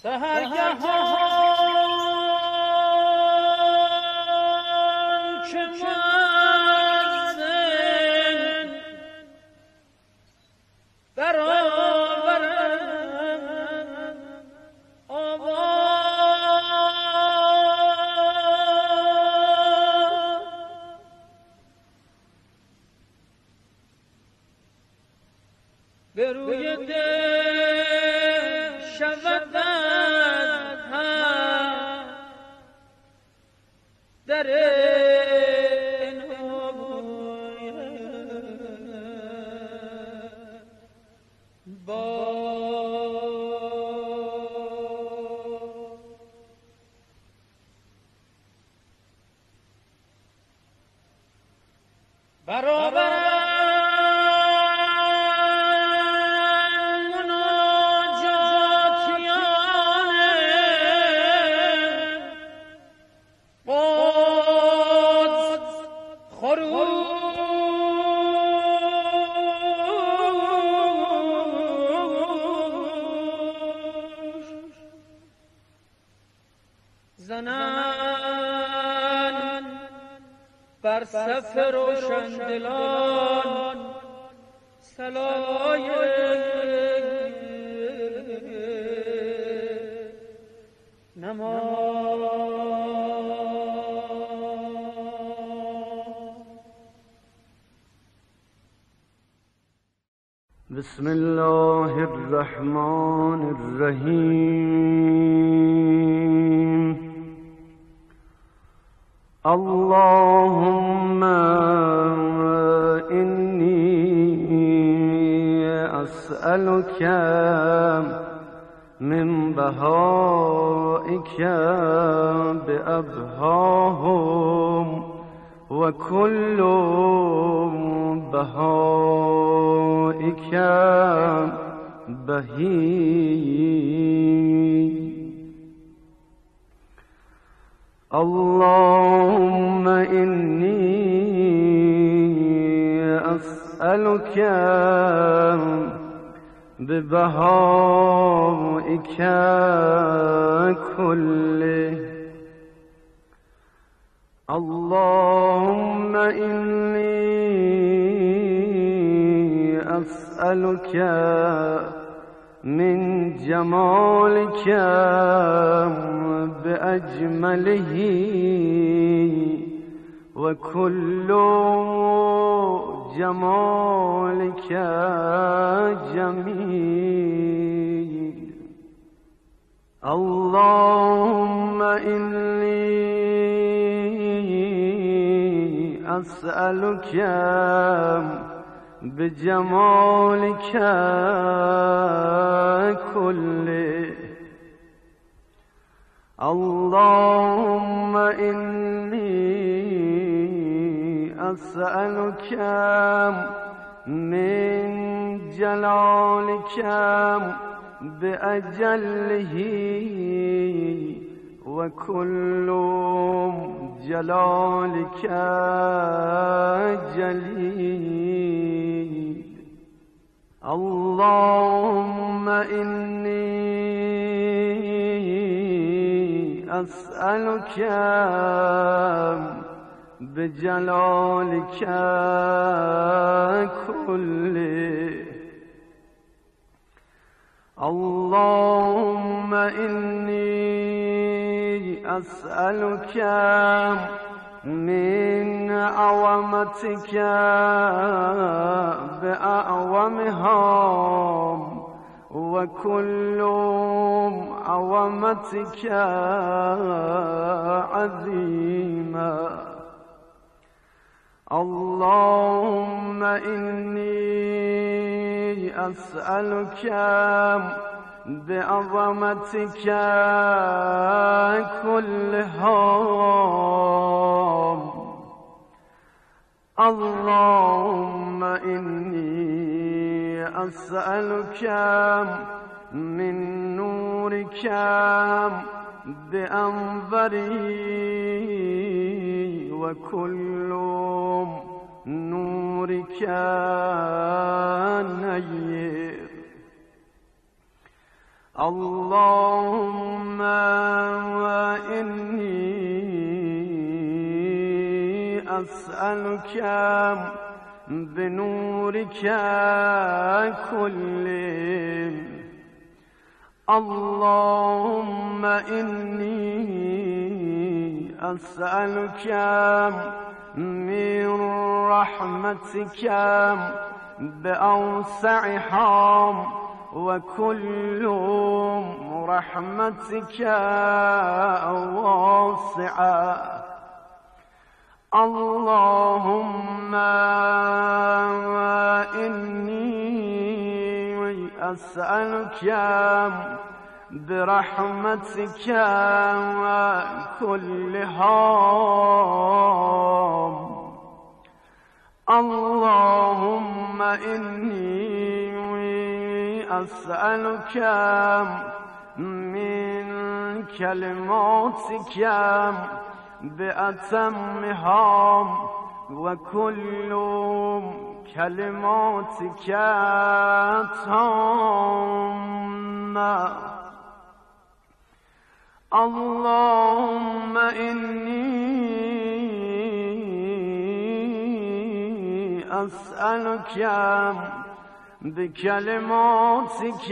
سحرگهان که مزن برآورم آواز به روی دل شود در زنان بر صف روشندلان صلای نماز. بسم الله الرحمن الرحیم. اللهم إني أسألك من بهائك بأبهاهم وكل بهائك بهي. اللهم إني أسألك ببهائك كله. اللهم إني أسألك من جمالك بأجمله وكل جمالك جميل. اللهم إني أسألك بجمالك كله. اللهم إني أسألك من جلالك بأجله وكل جلالك جليل. اللهم إني أسألك بجلالك كله. اللهم إني أسألك من عظمتك بأعظمها وكل عظمتك عظيما. اللهم إني أسألك بعظمتك كلها. اللهم إني أسألك من نورك بأنظري وكل نورك نير. اللهم إني أسألك بنورك كله. اللهم إني أسألك من رحمتك بأوسعها وكل رحمتك واسعة. اللهم إني أسألك برحمتك كلها. اللهم إني أسألك من كلماتك بأتمها وكل كلماتك تامة. اللهم إني أسألك بكلماتك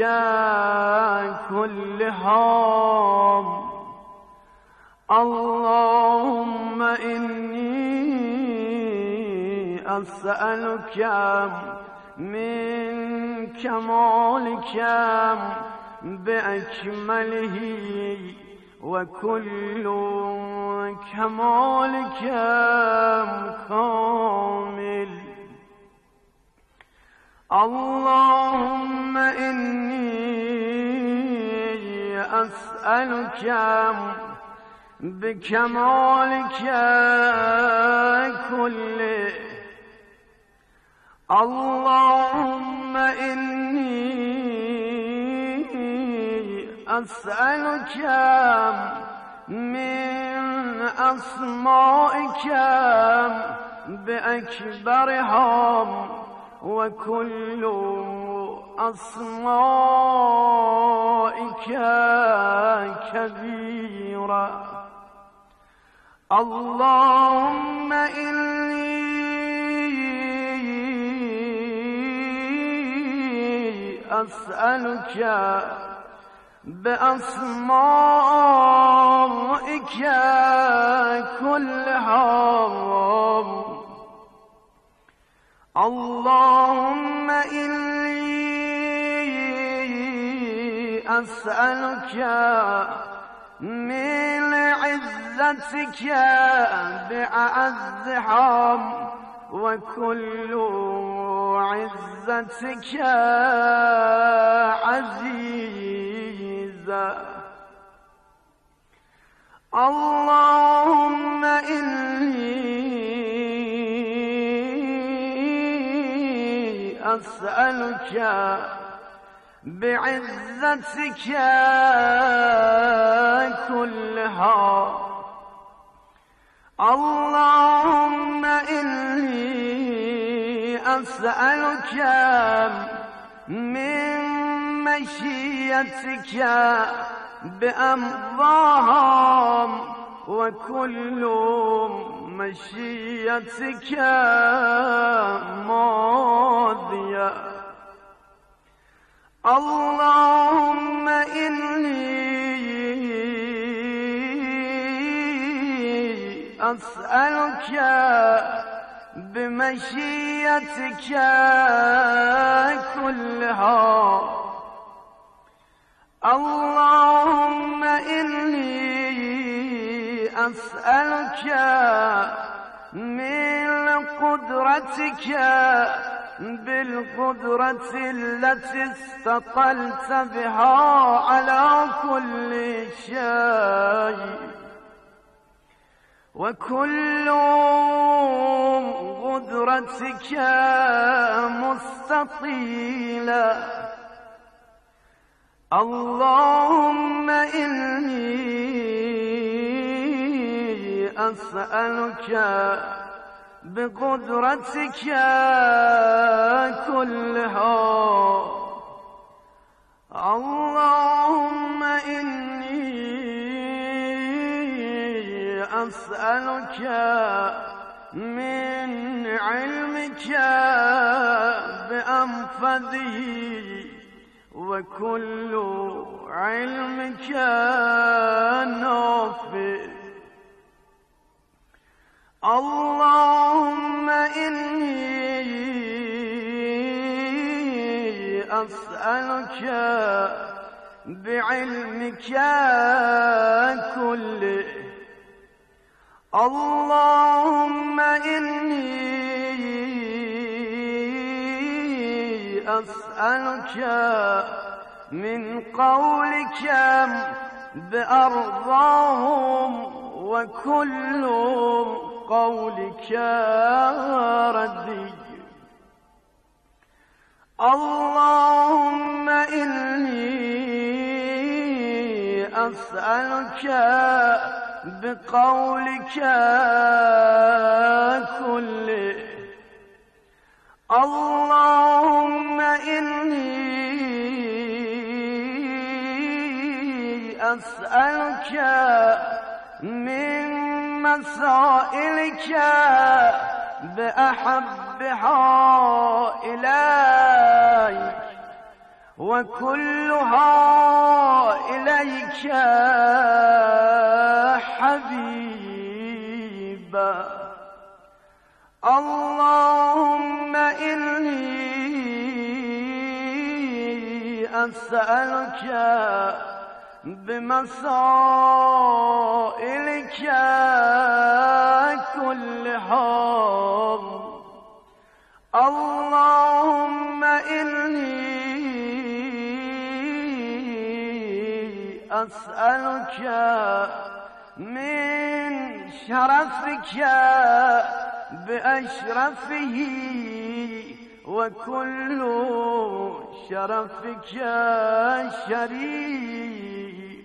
كلها. اللهم إني أسألك من كمالك بأكمله وكل كمالك كامل. اللهم إني أسألك بكمالك كله. اللهم إني أسألك من أسمائك بأكبرها وكل أسمائك كبيرة. اللهم إني أسألك بأسمائك كلها. اللهم إني أسألك من عزتك بأعزها وكل عزتك عزيزة. اللهم إني أسألك بعزتك كلها. اللهم إني أسألك من مشيتك بأمضاها وكل مشيتك ماضية. اللهم إني أسألك بمشيتك كلها. اللهم إني أسألك من قدرتك بالقدرة التي استطلت بها على كل شيء وكل قدرتك مستطيلة. اللهم إني أسألك بقدرتك كلها. اللهم أسألك من علمك بأنفذه وكل علمك نافذ. اللهم إني أسألك بعلمك كله. اللهم إني أسألك من قولك بأرضاهم وكل قولك ردي. اللهم إني أسألك بقولك كله. اللهم إني أسألك من مسائلك بأحبها إليك وكلها إليك حبيبا. اللهم إني أسألك بمسائلك كلها. اللهم إني أسألك من شرفك بأشرفه وكل شرفك شريف.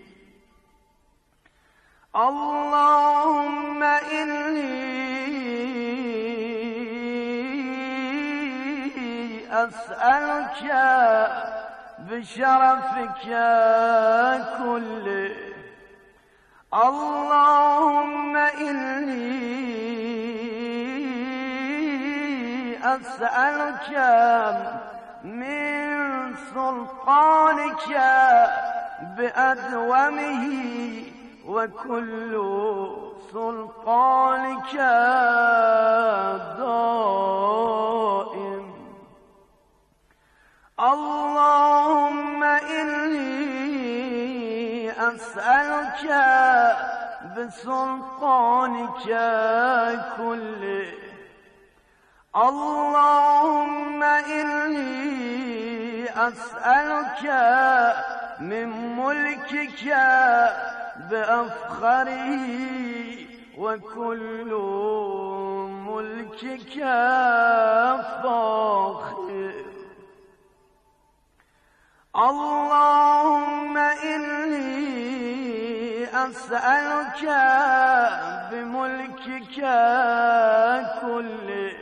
اللهم إني أسألك بشرفك كله. اللهم إني أسألك من سلطانك بأدومه وكل سلطانك دائم. اللهم إني أسألك بسلطانك كله. اللهم إني أسألك من ملكك بأفخره وكل ملكك فاخر. اللهم إني أسألك بملكك كله.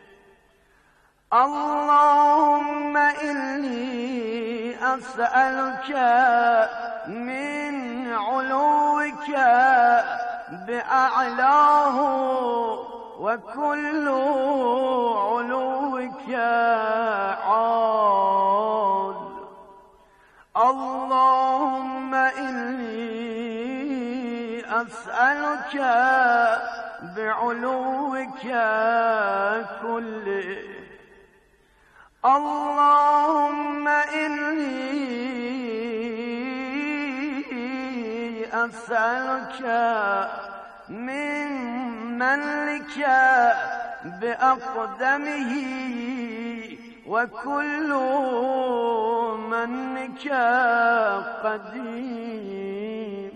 اللهم إني أسألك من علوك بأعلاه وكل علوك عال. اللهم إني أسألك بعلوك كله. اللهم إني أسألك من منك بأقدمه وكل منك قديم.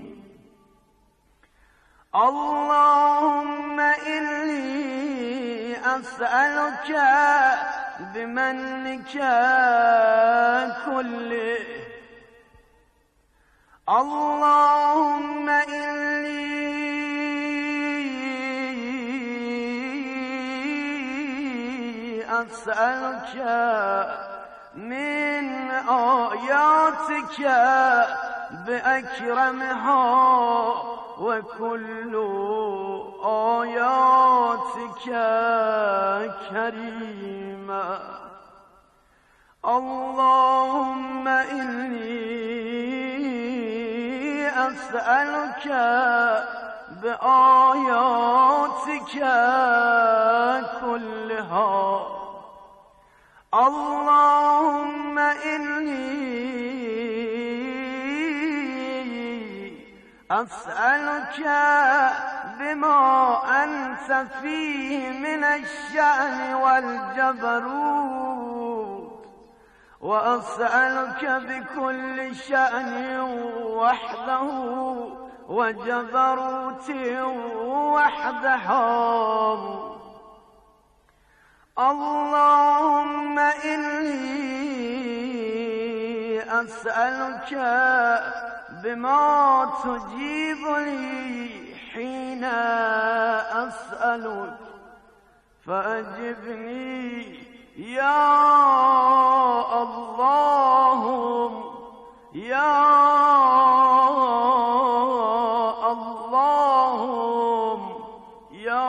اللهم إني أسألك بمنك كله. اللهم إني أسألك من آياتك بأكرمها وكل آياتك كريمة اللهم إني أسألك بآياتك كلها اللهم إني أسألك بما أنت فيه من الشأن والجبروت وأسألك بكل شأن وحده وجبروت وحدها اللهم إني أسألك بما تجيب لي حين أسألك فأجبني يا اللهم يا اللهم يا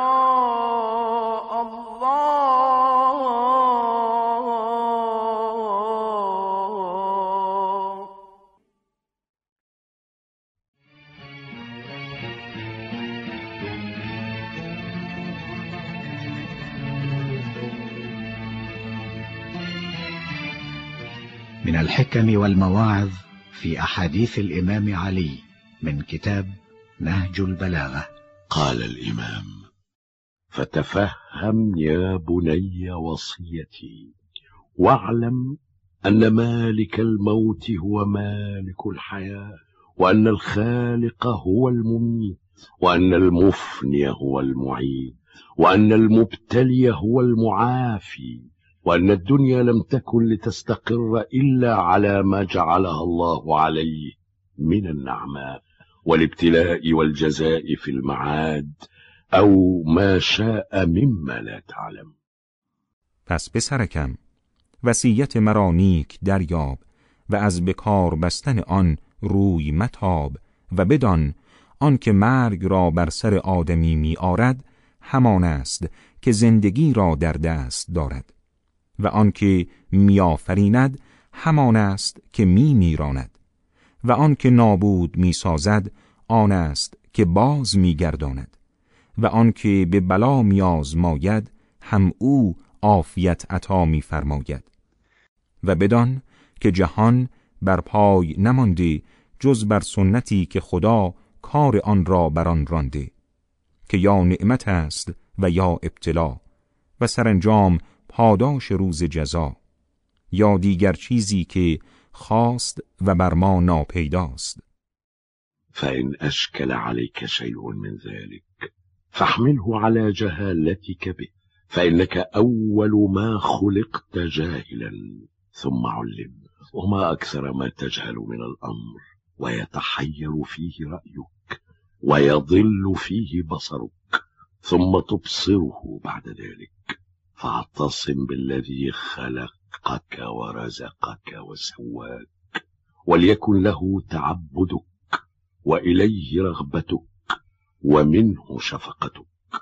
من الحكم والمواعظ في أحاديث الإمام علي من كتاب نهج البلاغة. قال الإمام: فتفهم يا بني وصيتي واعلم أن مالك الموت هو مالك الحياة، وأن الخالق هو المميت، وأن المفني هو المعيد، وأن المبتلي هو المعافي، وأن الدنيا لم تكن لتستقر إلا على ما جعلها الله عليه من النعماء والابتلاء والجزاء في المعاد أو ما شاء مما لا تعلم. پس پسرکم، وصیت مرا نیک دریاب و از بکار بستن آن روی متاب و بدان آن که مرگ را بر سر آدمی می آرد همان است که زندگی را در دست دارد و آن که می آفریند همان است که می میراند و آن که نابود می سازد آن است که باز می گرداند و آن که به بلا می آزماید هم او عافیت عطا می فرماید و بدان که جهان بر پای نمانده جز بر سنتی که خدا کار آن را بر آن رانده که یا نعمت است و یا ابتلا و سرانجام پاداش روز جزا یا دیگر چیزی که خواست و بر ما ناپیداست. فإن أشكل عليك شيء من ذلك فاحمله على جهالتك به، فإنك أول ما خلقت جاهلا ثم علم، وما أكثر ما تجهل من الأمر ويتحير فيه رأيك ويضل فيه بصرك ثم تبصره بعد ذلك. فاعتصم بالذي خلقك ورزقك وسواك وليكن له تعبدك وإليه رغبتك ومنه شفقتك.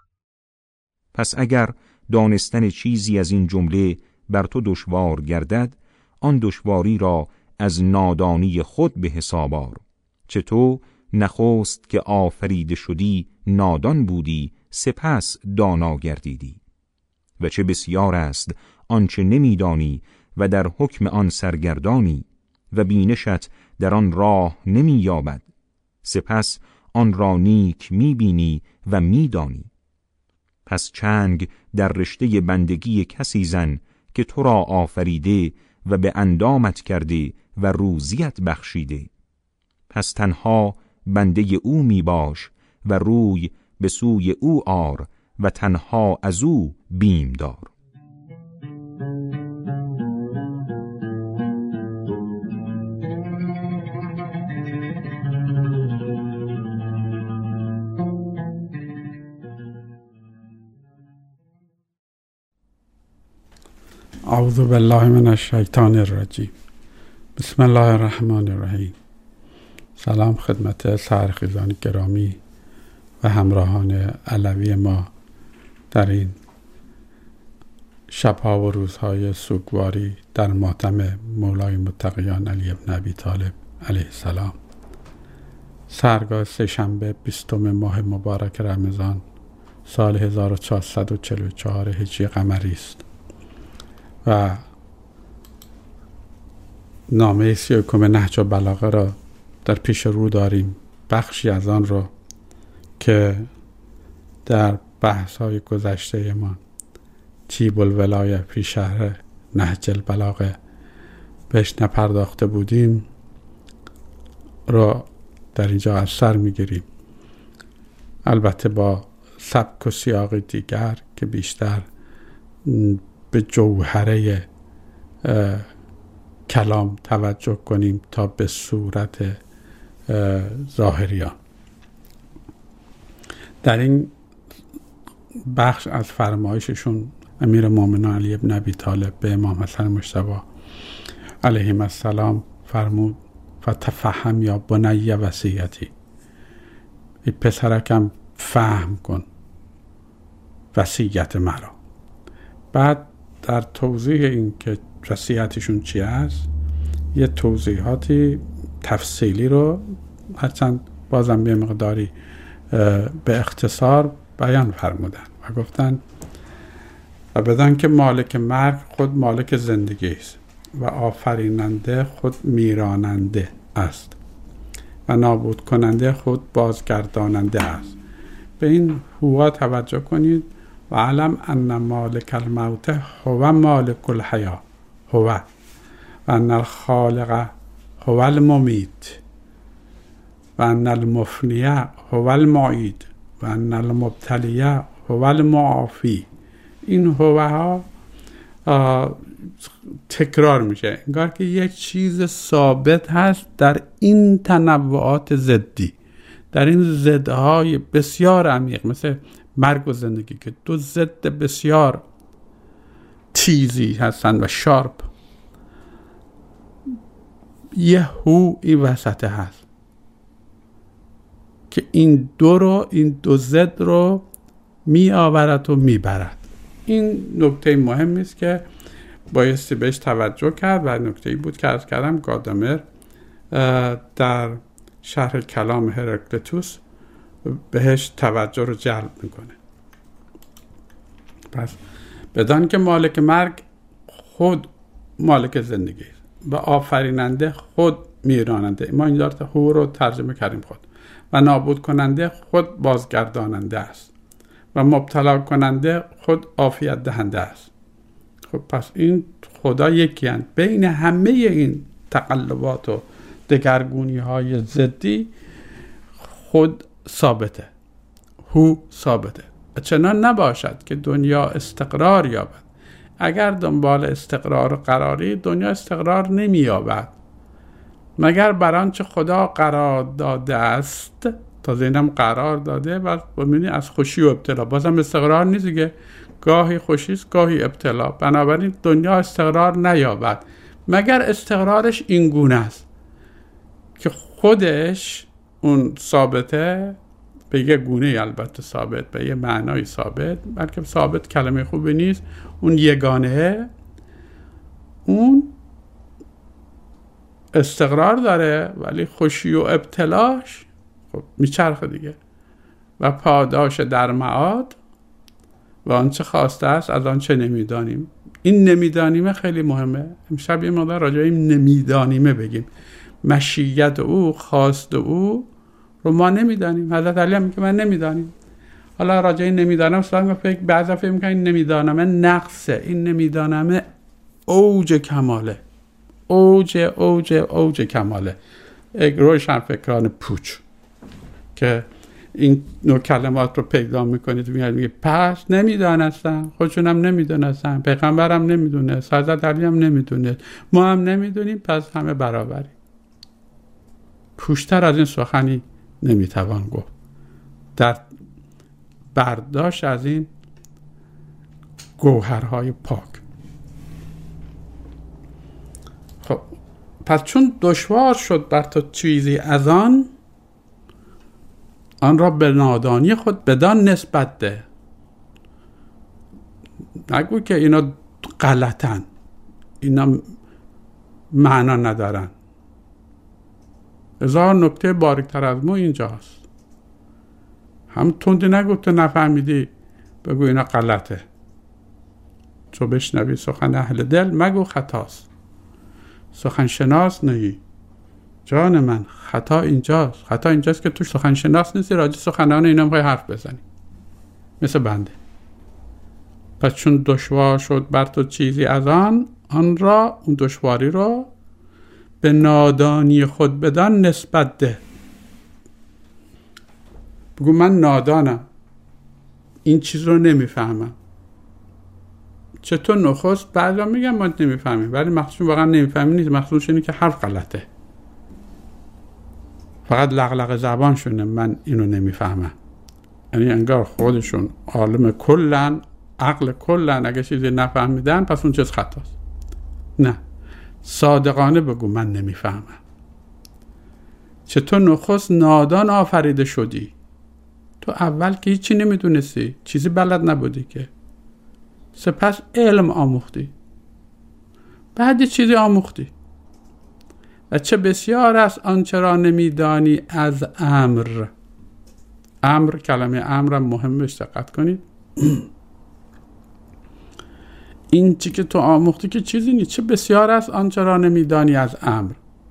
پس اگر دانستن چیزی از این جمله بر تو دشوار گردد، آن دشواری را از نادانی خود به حساب آر، چه تو نخست که آفریده شدی نادان بودی سپس دانا گردیدی و چه بسیار است آنچه نمیدانی و در حکم آن سرگردانی و بینشت در آن راه نمییابد سپس آن را نیک میبینی و میدانی. پس چنگ در رشته بندگی کسی زن که تو را آفریده و به اندامت کرده و روزیت بخشیده. پس تنها بنده او می باش و روی به سوی او آر و تنها از او بیم دار. اعوذ بالله من الشیطان الرجیم. بسم الله الرحمن الرحیم. سلام خدمت سحرخیزان گرامی و همراهان علوی ما در این شبها و روزهای سوگواری در ماتم مولای متقیان علی بن ابی طالب علیه السلام، سحرگاه سه‌شنبه 20 ماه مبارک رمضان سال 1444 هجری قمری است و نامه 31 نهج البلاغه را در پیش رو داریم. بخشی از آن را که در بحث های گذشته ما طیب الولایه فی شرح نهج البلاغه بهش نپرداخته بودیم را در اینجا از سر میگیریم، البته با سبک و سیاق دیگر که بیشتر به جوهره کلام توجه کنیم تا به صورت ظاهریان. در این بخش از فرمایششون امیرالمومنین علی بن ابی طالب به امام حسن مجتبی علیهم السلام فرمود فتفهم یا بنی وصیتی، ای پسرکم فهم کن وصیت مرا. بعد در توضیح این که وصیتشون چی است یه توضیحاتی تفصیلی رو هرچند بازم به مقداری به اختصار بیان فرمودن و گفتن و بدان که مالک مرگ خود مالک زندگی است و آفریننده خود میراننده است و نابود کننده خود بازگرداننده است. به این هوا توجه کنید و علم ان مالک الموت هو مالک الحیاه هو و ان الخالق هو الممیت و ان المفنی هو المعید و ان المبتلی هو المعافی. این هوها تکرار میشه، انگار که یک چیز ثابت هست در این تنوعات ضدی، در این ضدهای بسیار عمیق مثل مرگ و زندگی که دو ضد بسیار تیزی هستن و شارپ. یه هو این وسط هست که این دو ضد رو می آورد و می برد. این نکته مهمی است که بایستی بهش توجه کرد و نکته‌ای بود که عرض کردم گادامر در شرح کلام هراکلیتوس بهش توجه رو جلب میکنه. پس بدان که مالک مرگ خود مالک زندگی است و آفریننده خود میراننده، ما این دارت هو رو ترجمه کردیم خود، و نابود کننده خود بازگرداننده است و مبتلا کننده خود عافیت دهنده است. خب پس این خدا یکی هست. بین همه این تقلبات و دگرگونی های ضدی خود ثابته، هو ثابته. چنان نباشد که دنیا استقرار یابد. اگر دنبال استقرار و قراری، دنیا استقرار نمی یابد مگر بر آنچه خدا قرار داده است. تازه اینم قرار داده و ببینید از خوشی و ابتلا، بازم استقرار نیست دیگه، گاهی خوشی است گاهی ابتلا. بنابراین دنیا استقرار نیابد مگر استقرارش این گونه است که خودش اون ثابته، به یه گونه البته ثابت، به یه معنای ثابت، بلکه ثابت کلمه خوبی نیست، اون یگانه اون استقرار داره ولی خوشی و ابتلاش خب میچرخه دیگه و پاداش در معاد و آنچه خواسته است از آنچه نمیدانیم. این نمیدانیمه خیلی مهمه. امشب یه مقدار راجع به این نمیدانیمه بگیم. مشیت او، خواست او رو ما نمیدانیم. حضرت علی هم میگه من نمیدانیم. حالا راجع این نمیدانم بعضی فکر میکنن این نمیدانمه نقصه. این نمیدانمه اوج کماله، اوج کماله. یک روشن فکران پوچ که این نوع کلمات رو پیدا میکنید میگه پس نمیدانستن، خودشونم نمیدونستن، پیغمبرم نمیدونه، حضرت علی هم نمیدونه، ما هم نمیدونیم، پس همه برابری. پوشتر از این سخنی نمیتوان گفت در برداشت از این گوهرهای پاک. خب پس چون دشوار شد بر تو چیزی از آن، آن را به نادانی خود بدان نسبت ده. نگو که اینا غلطن، اینا معنا ندارن. هزار نکته باریکتر از مو اینجاست. هم تندی نگو تو نفهمیدی بگو اینا غلطه. چو بشنوی سخن اهل دل مگو خطاست. سخن شناس نگی. جان من خطا اینجاست. خطا اینجاست که تو سخن شناس نیستی، راجع سخنان اینا میخوای حرف بزنی مثل بنده. پس چون دشوار شد بر تو چیزی از آن را، اون دشواری رو به نادانی خود بدان نسبت ده. بگو من نادانم، این چیز رو نمیفهمم. چطور نخست بعضا میگم ما نمیفهمیم، ولی مقصود واقعا نمیفهمی نیست، مقصودش اینه که حرف غلطه، فقط لغلق زبانشونه من اینو نمیفهمم. یعنی انگار خودشون عالم کلن، عقل کلن، اگه چیزی نفهمیدن پس اون چیز خطاست. نه، صادقانه بگو من نمیفهمم. چطور نخست نادان آفریده شدی؟ تو اول که هیچی نمیدونستی، چیزی بلد نبودی که، سپس علم آموختی، بعد چیزی آموختی. و چه بسیار است آنچه را نمیدانی از امر. امر، کلمه امر مهم بهش دقت کنید. این چی که تو آموختی که چیزی نیست. چه بسیار است آنچه را نمیدانی از امر.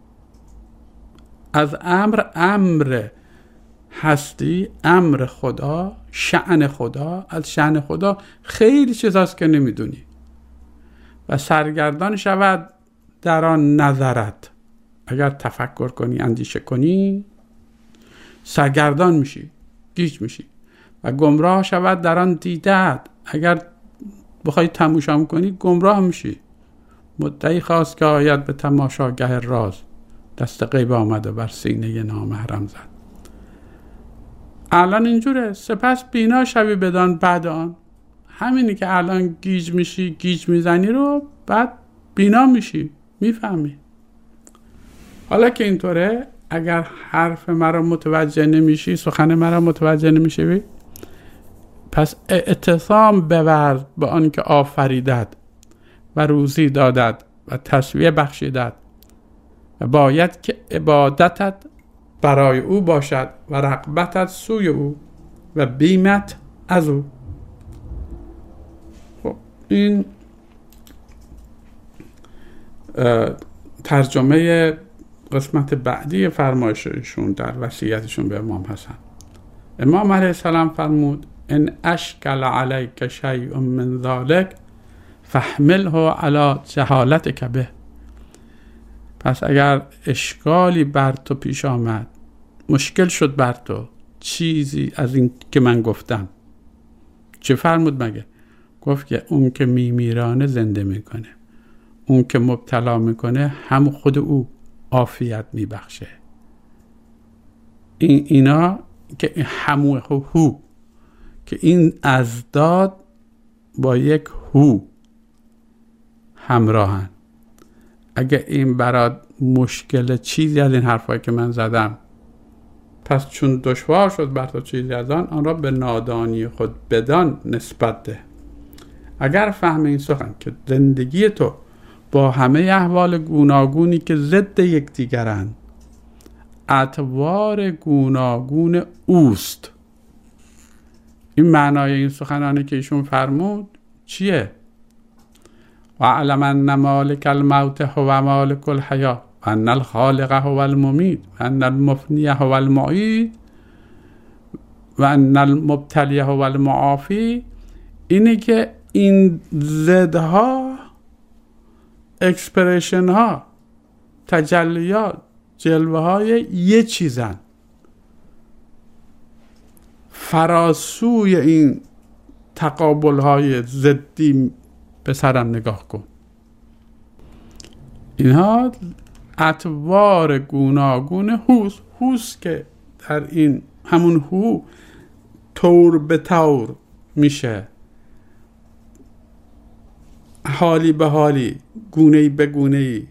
از امر، امر هستی، امر خدا، شأن خدا. از شأن خدا خیلی چیزاست که نمیدونی و سرگردان شود در آن نظرت. اگر تفکر کنی، اندیشه کنی، سرگردان میشی، گیج میشی و گمراه شود در آن دیدت. اگر بخوای تماشا کنی گمراه میشی. مدعی خواست که آید به تماشاگه راز، دست غیب آمده بر سینه نامحرم زد. الان اینجوره. سپس بینا شوی بدان بعد آن. همینی که الان گیج میشی، گیج میزنی رو بعد بینا میشی، میفهمی. حالا که اینطوره، اگر حرف مرا متوجه نمیشی، سخن مرا متوجه نمیشی، پس اعتصام بورز به آن که آفریدد و روزی دادد و تسویه بخشیدد و باید که عبادتت برای او باشد و رغبتت سوی او و بیمت از او. خب این ترجمه قسمت بعدی فرمایششون در وصیتشون به امام حسن. امام علیه السلام فرمود ان اشکل علیک شیء من ذلک فاحمله علی جهالتک به. پس اگر اشکالی بر تو پیش آمد، مشکل شد بر تو چیزی از این که من گفتم، چه فرمود مگه؟ گفت که اون که میمیرانه زنده میکنه، اون که مبتلا میکنه هم خود او عافیت میبخشه. اینا که همو هو که این ازداد با یک هو همراهن. اگه این برات مشکل چیزی از این حرفایی که من زدم، پس چون دشوار شد بر تو چیزی از آن را به نادانی خود بدان نسبت ده. اگر فهم این سخن که زندگی تو با همه احوال گوناگونی که ضد یکدیگرند، اطوار گوناگون اوست. این معنای این سخنانی که ایشون فرمود چیه؟ و علم ان مالک الموت هو مالک الحیات و ان الخالق هو الممید و ان المفنی هو المعید و ان المبتلی هو المعافی. اینه که این ضدها، اکسپریشن ها، تجلیات، جلوه های یه چیزن. فراسوی این تقابل های ضدی به سرم نگاه کن. اینها اطوار گوناگون هوست که در این همون هو طور به طور میشه، حالی به حالی، گونه‌ای به گونه‌ای،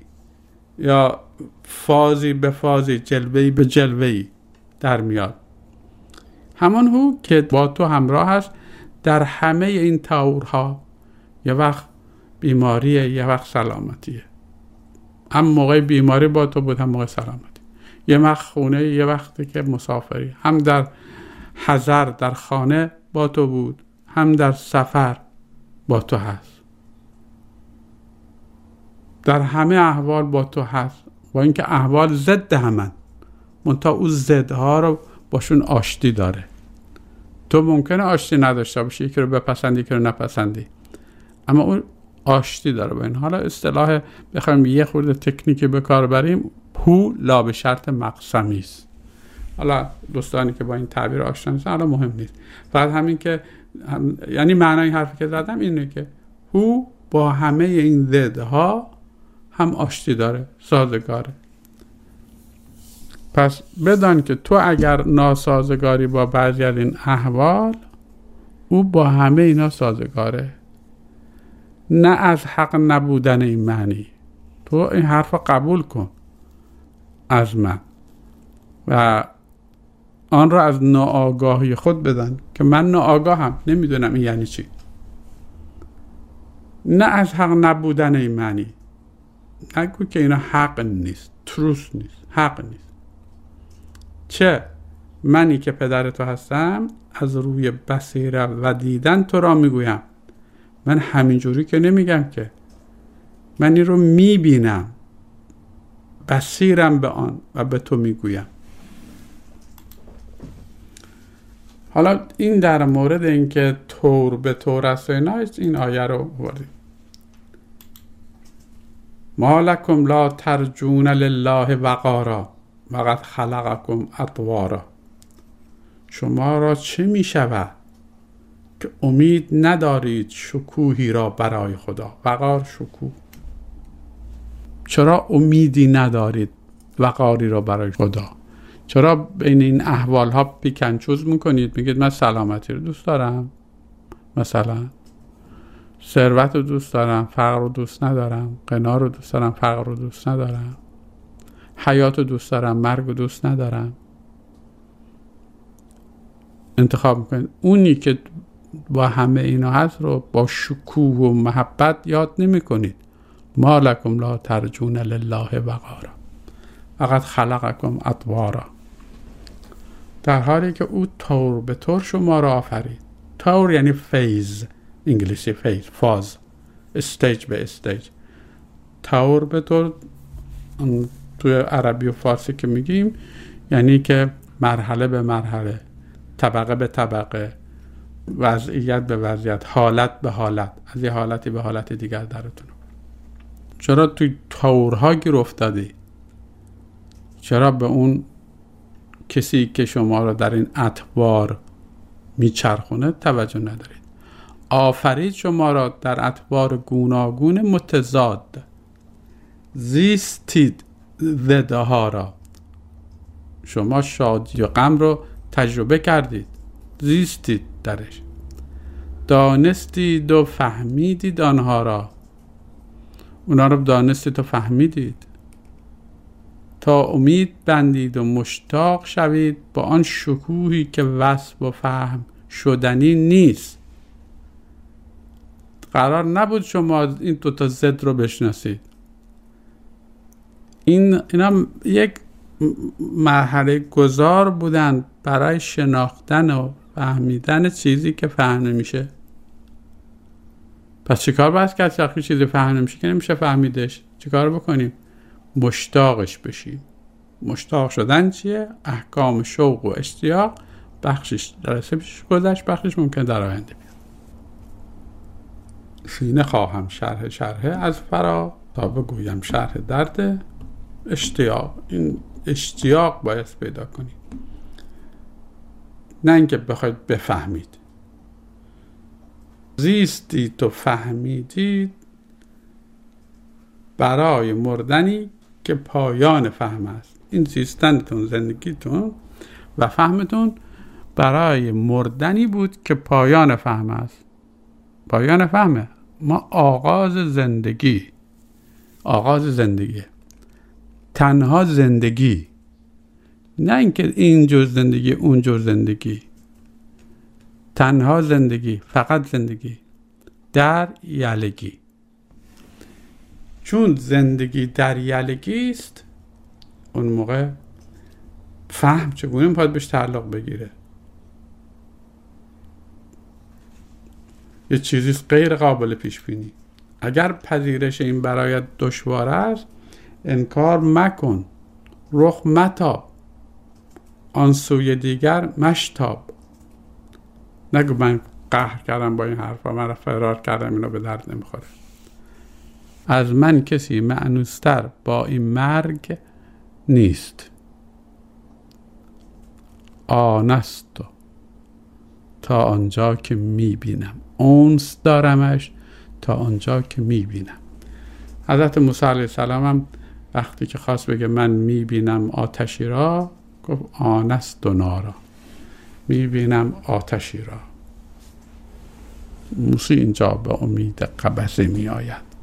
یا فازی به فازی، جلوه‌ای به جلوه‌ای در میاد. همان هو که با تو همراه است در همه این طورها. یه وقت بیماریه، یه وقت سلامتیه. هم موقع بیماری با تو بود، هم موقع سلامتی. یه وقت خونه، یه وقتی که مسافری. هم در حضر در خانه با تو بود، هم در سفر با تو هست. در همه احوال با تو هست، با اینکه احوال ضد همن، منتها او ضدها رو باشون آشتی داره. تو ممکنه آشتی نداشته باشی، یکی رو بپسندی یکی رو نپسندی، اما اون آشتی داره با این. حالا اصطلاح بخوایم یه خورده تکنیکی به کار بریم، هو لا به شرط مقسمی است. حالا دوستانی که با این تعبیر آشنا نیستن حالا مهم نیست، فقط همین که یعنی معنای حرفی که زدم اینه که هو با همه این ضدها هم آشتی داره، سازگاره. پس بدان که تو اگر ناسازگاری با بعضی از این احوال، او با همه اینا سازگاره. نه از حق نبودن این معنی. تو این حرف قبول کن از من و آن را از ناآگاهی خود بدن که من ناآگاهم، نمیدونم این یعنی چی. نه از حق نبودن این معنی. نگو که اینا حق نیست، تروس نیست، حق نیست. چه منی که پدر تو هستم از روی بصیرت و دیدن تو را میگویم. من همینجوری که نمیگم که، من این رو میبینم، بصیرم به آن و به تو میگویم. حالا این در مورد اینکه طور به طور است و اینا، این آیه رو بردیم. ما لکم لا ترجون لله وقارا وقد خلقکم اطوارا. شما را چه می شود که امید ندارید شکوهی را برای خدا؟ وقار شکوه. چرا امیدی ندارید وقاری را برای خدا؟ چرا بین این احوال ها پیکنچوز میکنید؟ میگید من سلامتی رو دوست دارم، مثلا ثروت رو دوست دارم، فقر رو دوست ندارم، غنا رو دوست دارم، فقر رو دوست ندارم، حیات رو دوست دارم، مرگ رو دوست ندارم. انتخاب میکنید. اونی که با همه اینا هست رو با شکوه و محبت یاد نمی کنید. ما لکم لا ترجون لله وقارا فقد خلقکم اطوارا. در حالی که او طور به طور شما را آفرید. طور یعنی فیز، انگلیسی فیز، فاز، استیج به استیج. طور به طور توی عربی و فارسی که میگیم یعنی که مرحله به مرحله، طبقه به طبقه، وضعیت به وضعیت، حالت به حالت، از یه حالتی به حالت دیگر درتون. چرا توی طورها گیر افتادی؟ چرا به اون کسی که شما را در این اطوار میچرخونه توجه ندارید؟ آفرید شما را در اطوار گوناگون متضاد، زیستید ضدها را. شما شادی و غم رو تجربه کردید، زیستید درش، دانستید و فهمیدید آنها را. اونا رو دانستید و فهمیدید تا امید بندید و مشتاق شوید با آن شکوهی که وصف و فهم شدنی نیست. قرار نبود شما این دوتا ضد رو بشناسید. اینا یک مرحله گذار بودن برای شناختن و فهمیدن چیزی که فهم نمیشه. پس چیکار باید کرد؟ وقتی چیزی فهم نمیشه که نمیشه فهمیدش، چیکار بکنیم؟ مشتاقش بشیم. مشتاق شدن چیه؟ احکام شوق و اشتیاق، بخشش درسته پیش گذشت، بخشش ممکن در آینده بیاد. سینه خواهم شرح از فرا تا بگویم شرح درد اشتیاق. این اشتیاق باید پیدا کنید، نه اینکه بخواید بفهمید. زیستید و فهمیدید برای مردنی که پایان فهم است. این زیستنتون، زندگیتون و فهمتون برای مردنی بود که پایان فهم است. پایان فهمه. ما آغاز زندگی، تنها زندگی، نه اینکه این جور زندگی اون جور زندگی. تنها زندگی، فقط زندگی در یلگی. چون زندگی در یلگی است، اون موقع فهم چگونه میخواد بهش تعلق بگیره؟ یه چیزی غیر قابل پیش بینی. اگر پذیرش این برایت دشوار است، انکار مکن، رخ متاب، آن سوی دیگر مشتاب. نگو من قهر کردم با این حرفا، من فرار کردم، اینا به درد نمیخوره. از من کسی مأنوستر با این مرگ نیست. آنستو تا آنجا که میبینم، اونس دارمش تا آنجا که میبینم. حضرت موسی علیه السلام هم وقتی که خواست بگه من میبینم آتشی را، گفت آنستو نارا، میبینم آتشی را. موسی اینجا به امید قبضه میآید.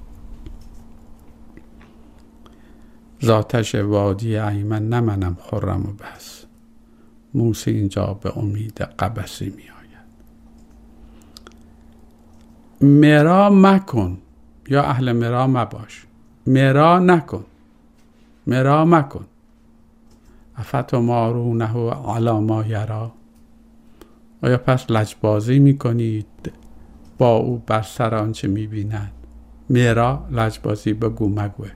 ذاتش وادی ایمن نمنم خرم و بس. موسی اینجا به امید قبضه می آید. مرا مکن یا اهل مرا مباش. مرا نکن، مرا مکن. افتمارونه علی ما یرا. آیا پس لجبازی می کنید با او بر سر آنچه می بیند؟ مرا لجبازی بگو مگوه.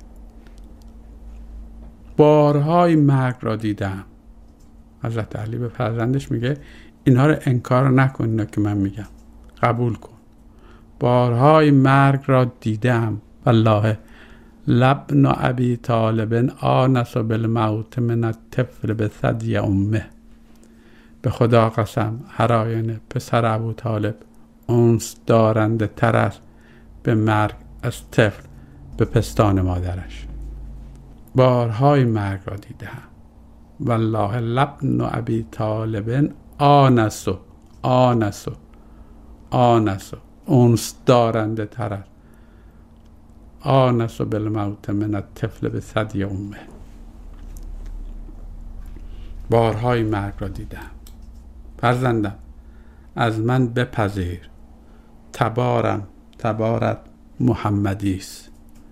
بارهای مرگ را دیدم. حضرت علی به فرزندش میگه اینها رو انکار نکن، اینا که من میگم قبول کن. بارهای مرگ را دیدم. والله لبن ابی طالب آنس بالموت من الطفل بثدی امه. به خدا قسم هر آینه پسر ابو طالب انس دارنده تر است به مرگ از طفل به پستان مادرش. بارهای مرگ را دیدم. والله لبن ابی طالب آنسو انس دارنده تر است آنسو بالموت من الطفل بثدی امه. بارهای مرگ را دیدم. فرزندم از من بپذیر، تبارت محمدی است.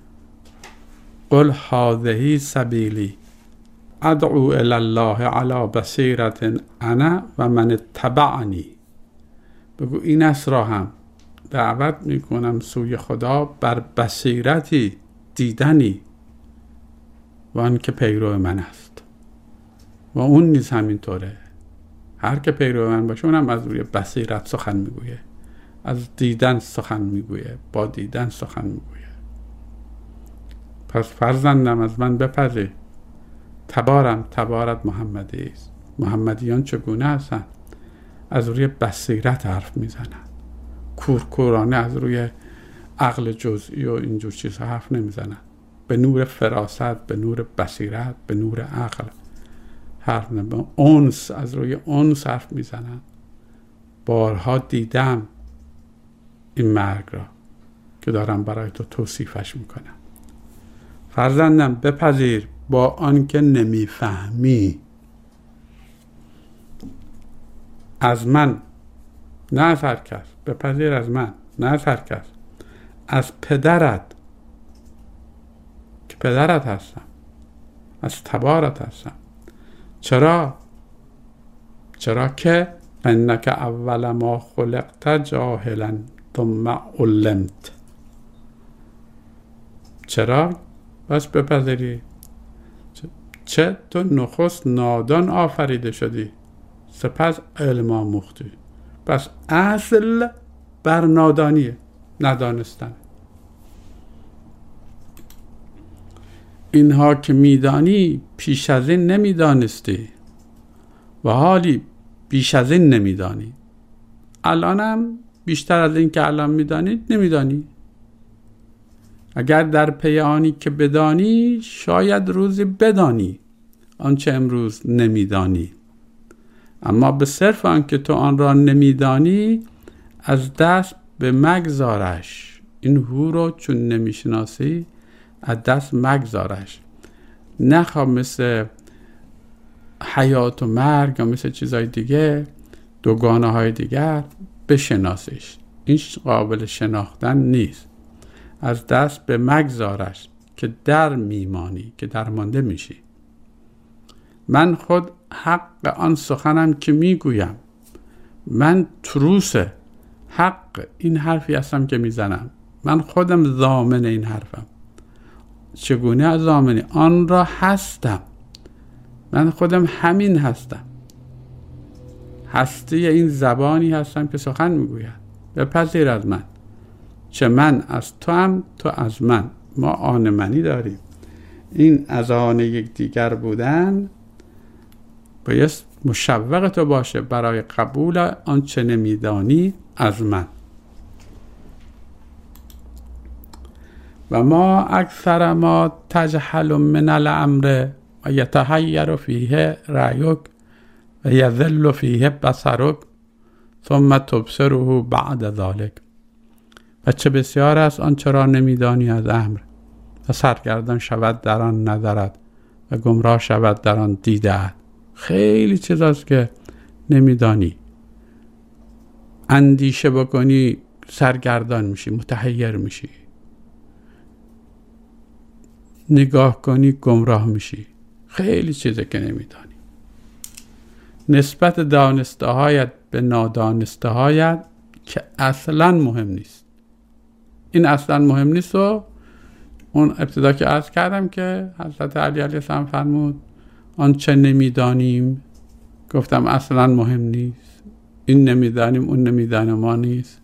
قل هذه سبیلی ادعو الی الله علی بصیرة انا و من اتبعنی. بگو این است راهم، دعوت میکنم سوی خدا بر بصیرتی، دیدنی، و آن که پیرو من است. و اون نیز همینطوره. هر که پیرو من باشه اونم از روی بصیرت سخن میگویه، از دیدن سخن میگویه، با دیدن سخن میگویه. پس فرزندم از من بپذیر، تبارت محمدی است. محمدیان چگونه هستند؟ از روی بصیرت حرف میزنند. کورکورانه از روی عقل جزئی و اینجور چیزها حرف نمیزنند. به نور فراست، به نور بصیرت، به نور عقل حرف نمیزنند. انس، از روی انس حرف میزنند. بارها دیدم این مرگ را که دارم برای تو توصیفش میکنم. فرزندم بپذیر با آنکه نمیفهمی. از من، نه از هر کس. بپذیر از من، نه از هر کس. از پدرت که پدرت هستم، از تبارت هستم. چرا که انک اول ما خلقت جاهلا ثم علمت. چرا؟ بس بپذیری چه تو نخست نادان آفریده شدی، سپس علم آموختی. پس اصل بر نادانیه، ندانستن. اینها که میدانی پیش از این نمیدانستی و حالی بیش از این نمیدانی. الانم بیشتر از این که الان میدانی نمیدانی. اگر در پی آنی که بدانی، شاید روزی بدانی آنچه امروز نمیدانی. اما به صرف آنکه تو آن را نمیدانی، از دست به مگذارش. این هو رو چون نمیشناسی، از دست مگذارش. نخواه مثل حیات و مرگ یا مثل چیزهای دیگه، دوگانه های دیگر بشناسیش. این قابل شناختن نیست. از دست به مگذارش که در میمانی، که درمانده میشی. من خود حق آن سخنم که میگویم. من تروس حق این حرفی هستم که میزنم. من خودم ضامن این حرفم. چگونه از ضامنی؟ آن را هستم. من خودم همین هستم. هستی این زبانی هستم که سخن میگوید. بپذیر از من، چه من از تو هم، تو از من. ما آن منی داریم. این از آن یک دیگر بودن باید مشوق تو باشه برای قبول آنچه نمیدانی از من. و ما اکثر ما تجهل من الامر و یتحیر فیه رأیک و یذل فیه بصرک ثم تبصره بعد ذلك. و چه بسیار است آنچه را نمیدانی از امر و سرگردان شود در آن نظرت و گمراه شود در آن دیده‌ات. خیلی چیزاست که نمیدانی. اندیشه بکنی سرگردان میشی، متحیر میشی. نگاه کنی گمراه میشی. خیلی چیزه که نمیدانی. نسبت دانسته هایت به نادانسته هایت که اصلا مهم نیست. این اصلا مهم نیست. و اون ابتدا که عرض کردم که حضرت علی علیه السلام فرمود آنچه نمیدانیم، گفتم اصلا مهم نیست. این نمیدانیم، اون نمیدانه ما نیست.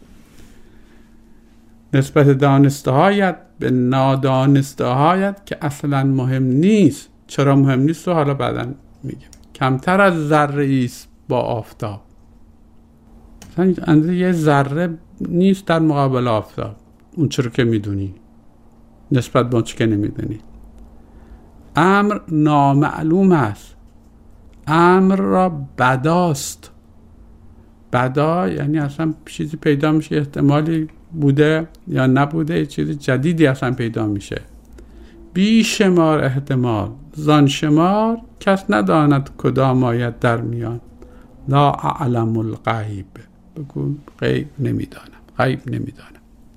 نسبت دانسته هایت به نادانسته هایت که اصلا مهم نیست. چرا مهم نیست؟ و حالا بعدا میگم. کمتر از ذره است با آفتاب. اندازه یه ذره نیست در مقابل آفتاب. اون چرا که میدونی نسبت به اون چرا که نمیدونی. امر نامعلوم است. امر را بداست. بدا یعنی اصلا چیزی پیدا میشه، احتمالی بوده یا نبوده، چیز جدیدی اصلا پیدا میشه. بیشمار احتمال، زان شمار کس نداند کدام آید در میان. لا اعلم الغیب. بگو غیب نمیدانم. غیب نمیدانم.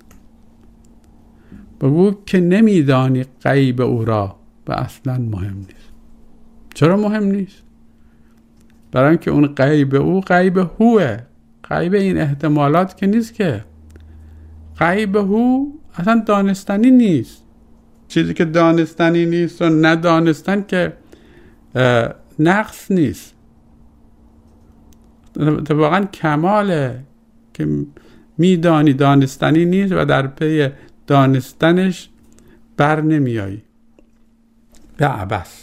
بگو که نمیدانی غیب او را و اصلا مهم نیست. چرا مهم نیست؟ برای اینکه اون غیب او غیب هوه. غیب این احتمالات که نیست. که غیب هو اصلا دانستنی نیست. چیزی که دانستنی نیست و ندانستن که نقص نیست. واقعا کماله که میدانی دانستنی نیست و در پی دانستنش بر نمیایی به عبث.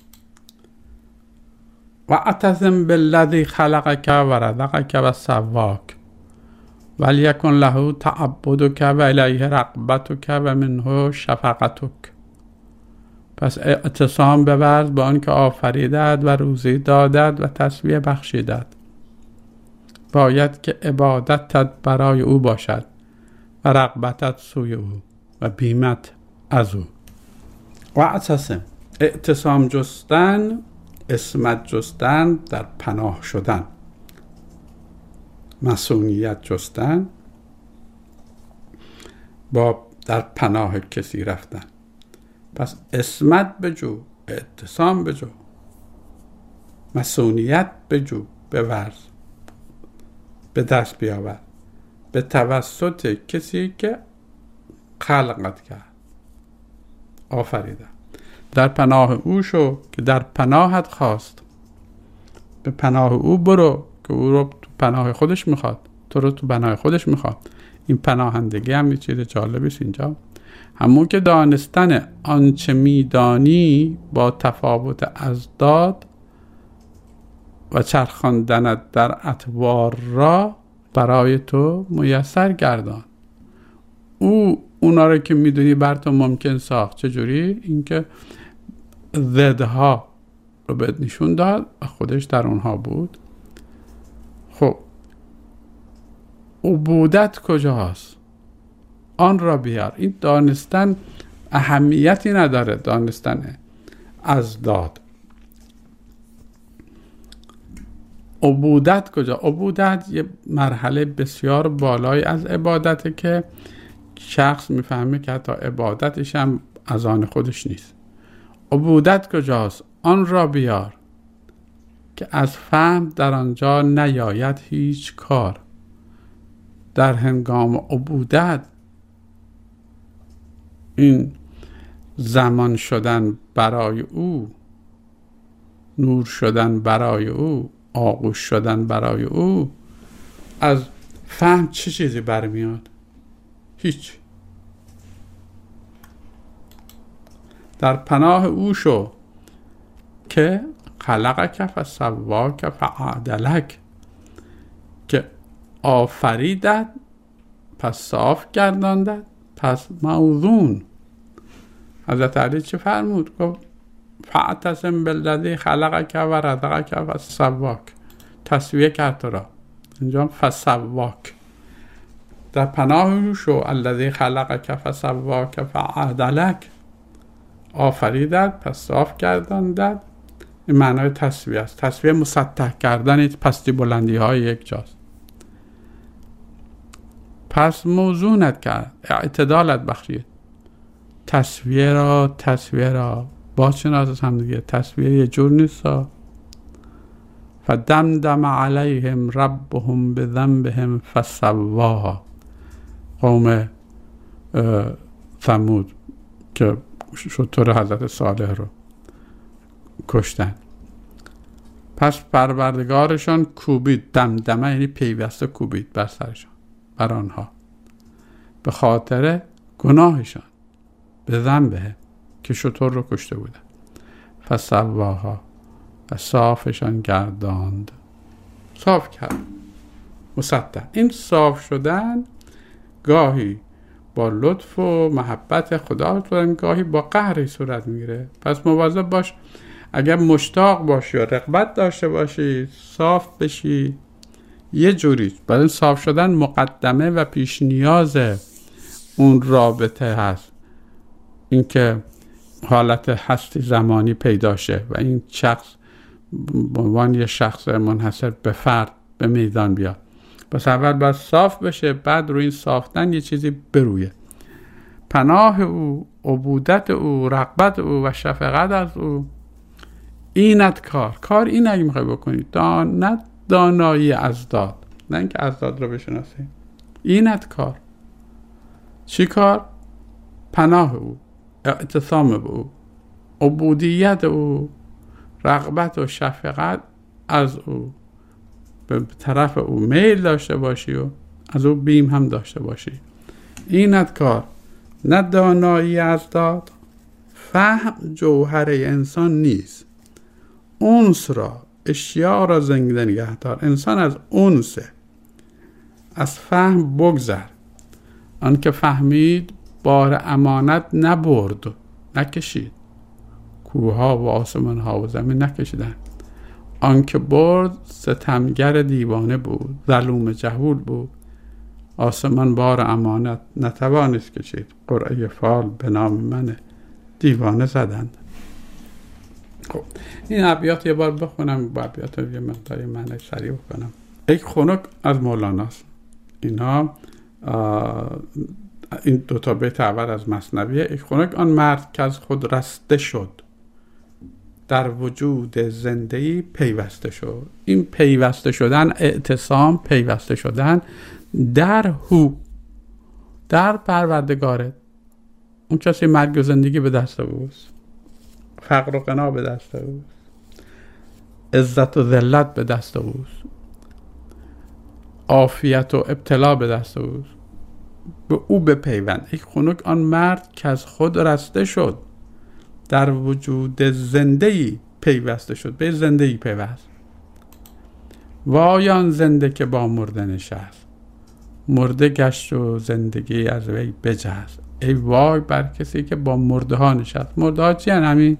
و اعتصم بالذی خلقک و رزقک و سواک ولیکن له تعبدک و الیه رغبتک و منه شفقتک. پس اعتصام بورز با آن که آفریدد و روزی دادد و تسویه بخشیدد. باید که عبادتت برای او باشد و رغبتت سوی او و بیمت از او. و اعتصام جستن، عصمت جستن، در پناه شدن. مسئولیت جستن، با در پناه کسی رفتن. پس عصمت بجو، اعتصام بجو، مسئولیت بجو، بورز، به دست بیاور به توسط کسی که خلقت کرد، آفریده. در پناه او شو که در پناهت خواست. به پناه او برو که او رو تو پناه خودش میخواد، تو رو تو پناه خودش میخواد. این پناهندگی هم یه چیز جالبی است اینجا. همون که دانستن آنچه میدانی با تفاوت ازداد و چرخاندنت در اطوار را برای تو میسر گردان. اونا رو که میدونی بر تو ممکن ساخت. چجوری؟ اینکه ضدها رو بهت نشون داد و خودش در اونها بود. خب عبودت کجاست؟ آن را بیار. این دانستن اهمیتی نداره. دانستن ازداد، عبودت کجا؟ عبودت یه مرحله بسیار بالایی از عبادته که شخص میفهمه که حتی عبادتش هم از آن خودش نیست. عبودت کجاست؟ آن را بیار که از فهم در آنجا نیاید هیچ کار. در هنگام عبودت این زمان شدن برای او، نور شدن برای او، آغوش شدن برای او، از فهم چه چیزی برمیاد؟ هیچ. در پناه او شو که خلقک فسواک فعدلک، که آفریدت پس صاف گرداندت پس موزون. حضرت علی چه فرمود؟ گفت فاعتصم بالذی خلقک و رزقک فسواک، تسویه کرد تو را. اینجا فسواک، در پناه او شو الذی خلقک فسواک فعدلک، آفریدت پس صاف گرداندت. این معنای تسویه است. تسویه مسطح کردن پستی بلندی های یک جاست. پس موزونت کرد، اعتدالت بخشید. تسویه را باز شناس هم دیگه. تسویه یه جور نیست. فدمدم علیهم ربهم بذنبهم فسواها. قوم ثمود که شطور حضرت صالح رو کشتن، پس پروردگارشان کوبید. دمدمه یعنی پیوسته کوبید بر سرشان، بر آنها، به خاطر گناهشان، به ذنبه که شطور رو کشته بودن. فسواها، و صافشان گرداند، صاف کرد، مسطح. این صاف شدن گاهی با لطف و محبت خدا شدن، گاهی با قهری صورت میگیره. پس مواظب باش، اگر مشتاق باشی و رغبت داشته باشی صاف بشی یه جوری. برای صاف شدن مقدمه و پیش نیاز اون رابطه هست، اینکه حالت هستی زمانی پیدا شه و این شخص به عنوان یه شخص منحصر به فرد به میدان بیاد. پس اول باید صاف بشه، بعد روی این صافتن یه چیزی برویه. پناه او، عبودت او، رغبت او و شفقت از او. اینت کار این اگه میخوای بکنی، نه دانایی ازداد، نه اینکه ازداد رو بشناسی. اینت کار. چی کار؟ پناه او، اعتصام او، عبودیت او، رغبت و شفقت از او، به طرف او میل داشته باشی و از او بیم هم داشته باشی. اینت کار، نه دانایی ازداد. فهم جوهر انسان نیست. اونس را، اشیا را زنده نگه دار. انسان از اونسه، از فهم بگذر. آن که فهمید بار امانت نبرد، نکشید. کوها و آسمان ها و زمین نکشیدن. آن که برد ستمگر دیوانه بود، ظلوم جهول بود. آسمان بار امانت نتوانست کشید. قرعه فال به نام من دیوانه زدند. خب این ابیات یه بار بخونم، با ابیات یه مقداری معنی سریع بکنم. یک خنک از مولاناست. اینا این دوتا بیت اول از مثنویه. یک خنک آن مرد که از خود رسته شد، در وجود زندگی پیوسته شد. این پیوسته شدن، اعتصام، پیوسته شدن در هو، در پروردگارت. اون کسی مرگ و زندگی به دست اوست، فقر و غنا به دست اوست، عزت و ذلت به دست اوست، عافیت و ابتلا به دست اوست. به او بپیوند. ای خنک آن مرد که از خود رسته شد، در وجود زنده‌ای پیوسته شد. به زنده‌ای پیوست. وای آن زنده که با مرده نشست، مرده گشت و زندگی از وی بجست. ای وای بر کسی که با مرده ها نشست. مرده ها چی هن؟ همین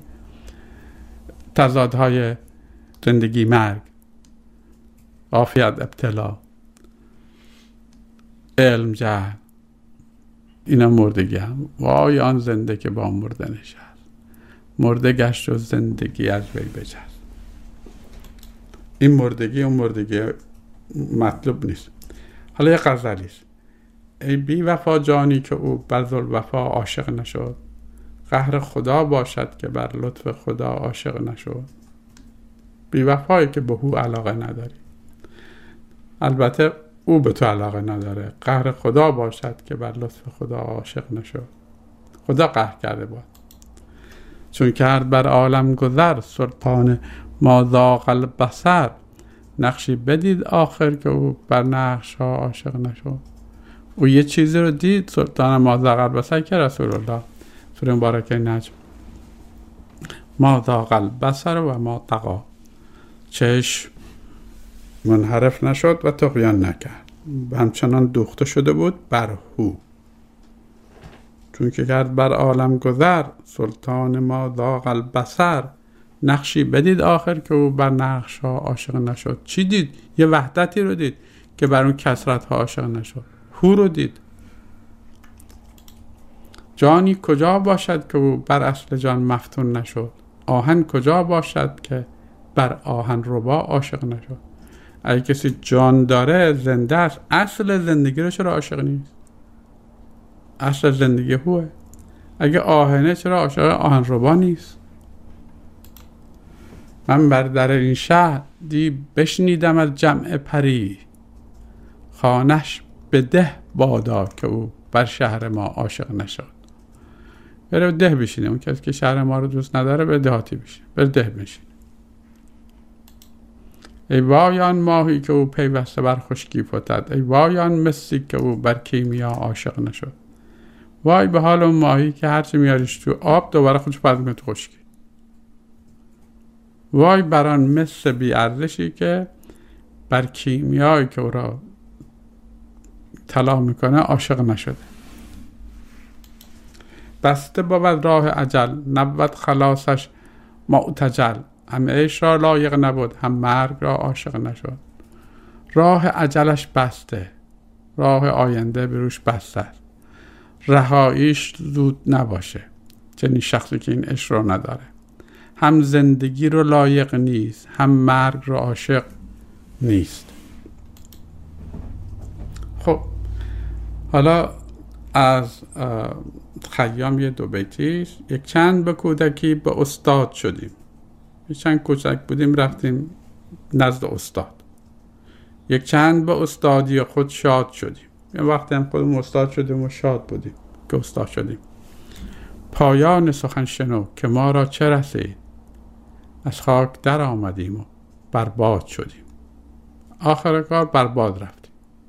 تضادهای زندگی، مرگ، عافیت، ابتلا، علم، جهل، اینا مردگی هم. وای آن زنده که با مرده نشست، مرده گشت و زندگی از وی بجست. این مردگی اون مردگی مطلوب نیست. حالا یه غزلی است: ای بی وفا جانی که او بر ذوالوفا عاشق نشد، قهر خدا باشد که بر لطف خدا عاشق نشد. بی وفایی که به او علاقه نداری، البته او به تو علاقه نداره. قهر خدا باشد که بر لطف خدا عاشق نشد. خدا قهر کرده بود. چون کرد بر عالم گذر سلطان ما ذاق البصر، نقشی بدید آخر که او بر نقش ها عاشق نشد. او یه چیزی رو دید، سلطان ما ذاق البصر که رسول الله سوره مبارکه نجم: ما ذاق البصر و ما طغی، چشم منحرف نشد و طغیان نکرد، همچنان دوخته شده بود بر هو. چون که کرد بر عالم گذر سلطان ما ذاق البصر، نقشی بدید آخر که او بر نقش ها عاشق نشد. چی دید؟ یه وحدتی رو دید که بر اون کثرت ها عاشق نشد. هو رو دید. جانی کجا باشد که او بر اصل جان مفتون نشد، آهن کجا باشد که بر آهن ربا عاشق نشد. اگه کسی جان داره، زنده است، اصل زندگی رو چرا عاشق نیست؟ اصل زندگی هوه. اگه آهنه چرا عاشق آهن ربا نیست؟ من بر در این شهر دی بشنیدم از جمع پری، خانش به ده بادا که او بر شهر ما عاشق نشد. بره ده بشینه. اون کسی که شهر ما رو دوست نداره به دهاتی بشینه، به ده بشینه. ای وای آن ماهی که او پیوسته بر خشکی فتد، ای وای آن مسی که او بر کیمیا عاشق نشد. وای به حال اون ماهی که هرچی میاریش تو آب دوباره خودش پرت میکنه تو خشکی. وای بر آن مس بی ارزشی که بر کیمیایی که او را طلا میکنه عاشق نشده. بسته بود راه اجل، نبود خلاصش معتجل. هم عیش را لایق نبود، هم مرگ را عاشق نشد. راه اجلش بسته، راه آینده بروش بسته است. رهاییش زود نباشه، چنین شخصی که این عشق را نداره. هم زندگی رو لایق نیست، هم مرگ رو عاشق نیست. خب حالا از خیام یه دو بیتیش: یک چند به کودکی به استاد شدیم. یک چند کوچک بودیم رفتیم نزد استاد. یک چند به استادی خود شاد شدیم. یه وقتی هم خودمون استاد شدیم و شاد بودیم که استاد شدیم. پایان سخن شنو که ما را چه رسید، از خاک در آمدیم و برباد شدیم. آخر کار برباد رفتیم.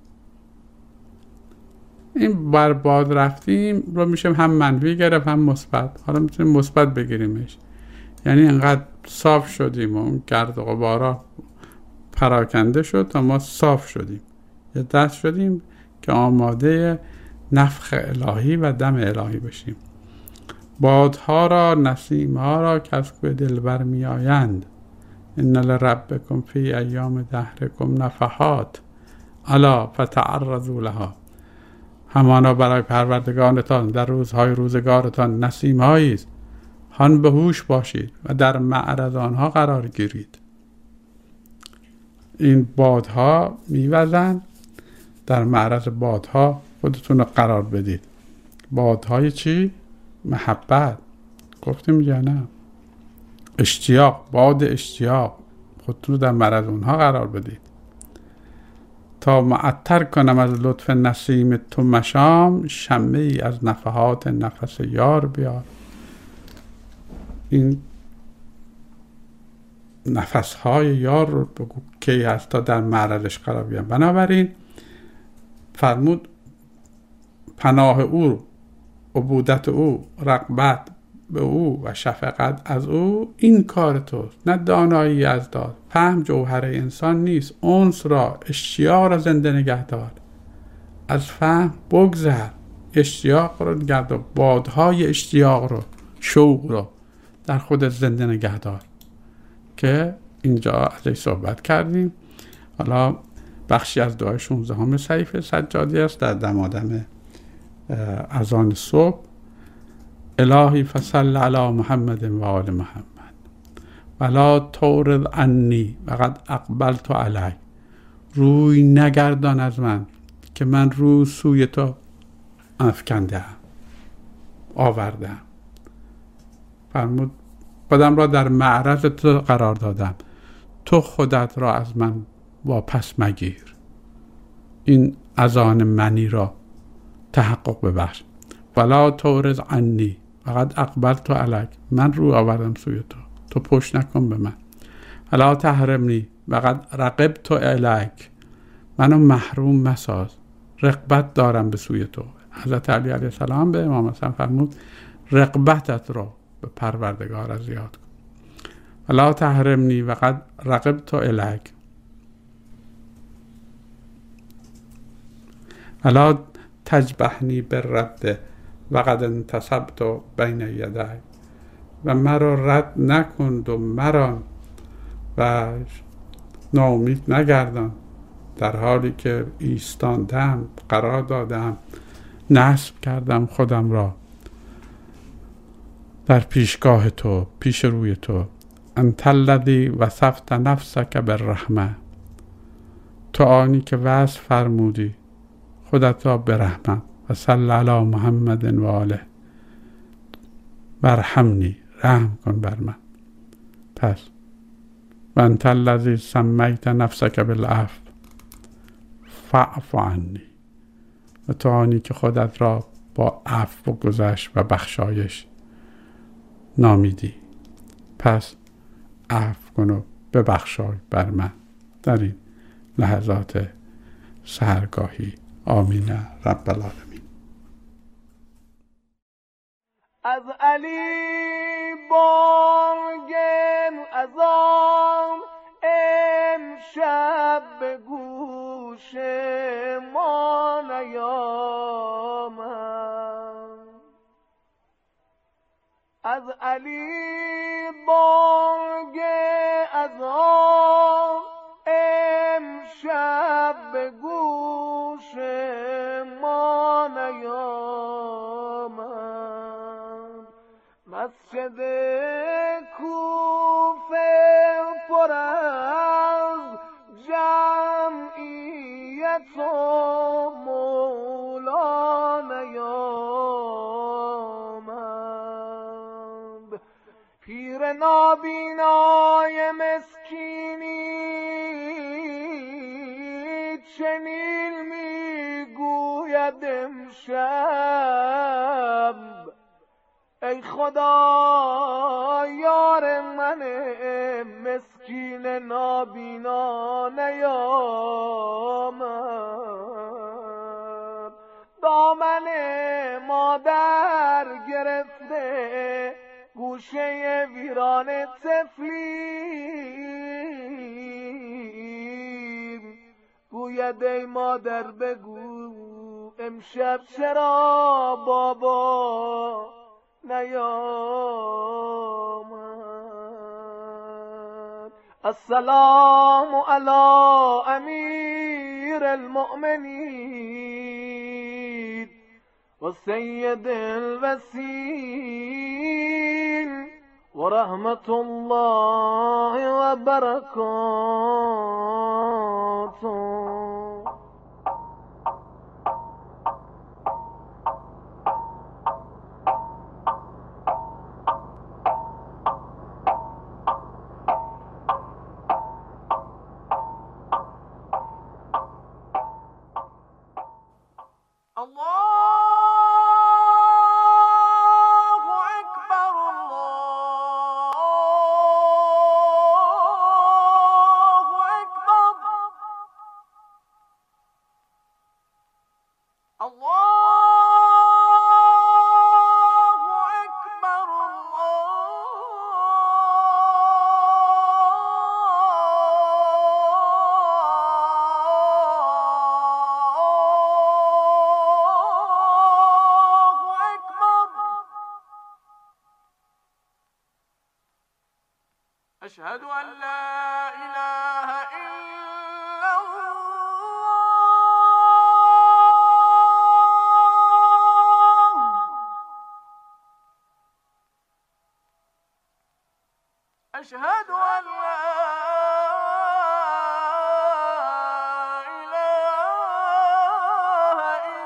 این برباد رفتیم رو میشه هم منفی گرفت هم مثبت. حالا میتونیم مثبت بگیریمش، یعنی انقدر صاف شدیم و اون گرد و غبارا پراکنده شد تا ما صاف شدیم، یه دست شدیم که آماده نفخ الهی و دم الهی بشیم. بادها را نسیمها را که از کوی دلبر می آیند، ان لربکم فی ایام دهرکم نفحات الا فتعرضوا لها. همانا برای پروردگارتان در روزهای روزگارتان نسیم‌هایی است، هان به هوش باشید و در معرض آنها قرار گیرید. این بادها میوزن، در معرض بادها خودتون رو قرار بدید. بادهای چی؟ محبت. گفتیم یا نه؟ اشتیاق، باد اشتیاق، خودتون رو در معرض اونها قرار بدید. تا معطر کنم از لطف نسیم تو مشام، شمه ای از نفحات نفس یار بیار. این نفسهای یار رو بگو کی هست تا در معرضش قرار بیارم. بنابراین فرمود پناه او، عبودت او، رغبت به او و شفقت از او، این کار توست، نه دانایی از داد. فهم جوهر انسان نیست، انس را، اشتیاق را زنده نگه دار. از فهم بگذر، اشتیاق رو نگه دار. بادهای اشتیاق رو، شوق رو در خودت زنده نگه دار که اینجا ازش صحبت کردیم. حالا بخشی از دعای 16 صحیفه سجادی است در دمادم اذان صبح: الهی فصل علی محمد و آل محمد ولا تورد عنی وقد اقبلت علیک، روی نگردان از من که من رو سوی تو افکندم، آوردم. فرمود خودم را در معرض تو قرار دادم، تو خودت را از من واپس مگیر، این اذان منی را تحقق ببخش. ولا تورز عنی فقد اقبلت علیک، من رو آوردم سوی تو، تو پشت نکن به من. ولا تحرمنی فقد رقبت الیک، منو محروم مساز، رغبت دارم به سوی تو. حضرت علی علیه السلام به امام حسن فرمود رغبتت رو به پروردگار زیاد کن. ولا تحرمنی فقد رقبت الیک، ولا تجبحنی بالرد وقد انتصبت بین یدیک، و مرا رد نکند و مران و ناامید نگردان در حالی که ایستاندم، قرار دادم، نصب کردم خودم را در پیشگاه تو، پیش روی تو. انت الذی وصفت نفسک بالرحمه، تو آنی که وصف فرمودی خودت را به رحمت. و صلی علی محمد و آله، برحمنی، رحم کن بر من. پس و انت الذی سمیت نفسک بالعفو فاعف عنی، و تو آنی که خودت را با عفو و گذشت و بخشایش نامیدی، پس عفو کن و ببخشای بر من در این لحظات سحرگاهی. آمین رب العالمین. از علی بانگم از آن امشب به گوش ما نیامد، از علی بانگ از آن امشب به گوش ما نیامد. مسجد کوفه پر از جمعیت و مولا نیامد. پیر نابینای مسکینی چنین میگوید امشب، ای خدا یار من مسکین نابینا نیامد. دامن مادر گرفته گوشه ویران طفلی، گوید ای مادر بگو امشب چرا بابا نیامد. السلام علی امیر المؤمنین و سید الوسیل و رحمت الله و برکاته. أشهد أن لا إله إلا الله، أشهد أن لا إله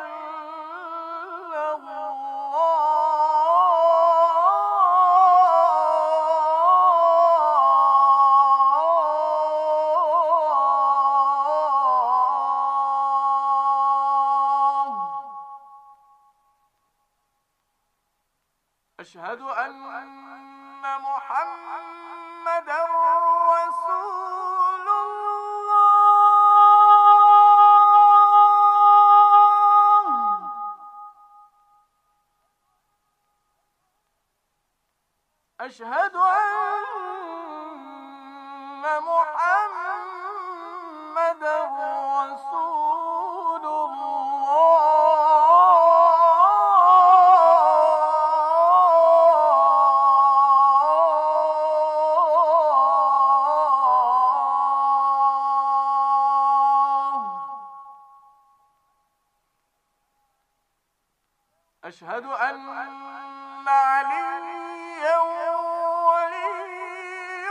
إلا الله. أشهد أن محمدًا رسول الله. أشهد أن محمدًا رسول أشهد أن عليا ولي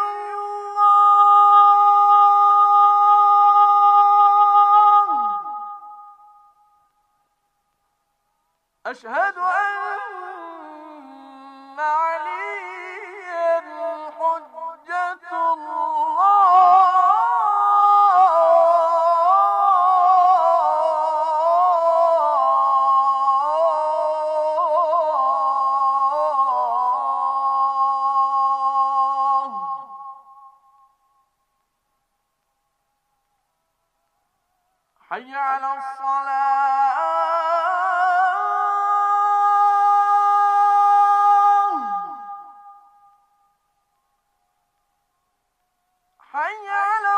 الله. أشهد أن عليا حجة حي على الصلاة. حي على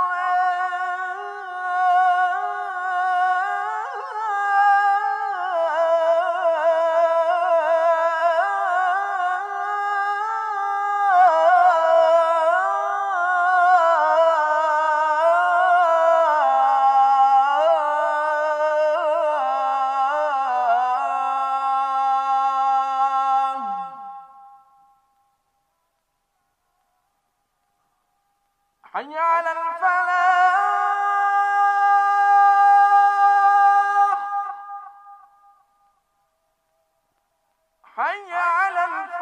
حي على الفلاح. حي على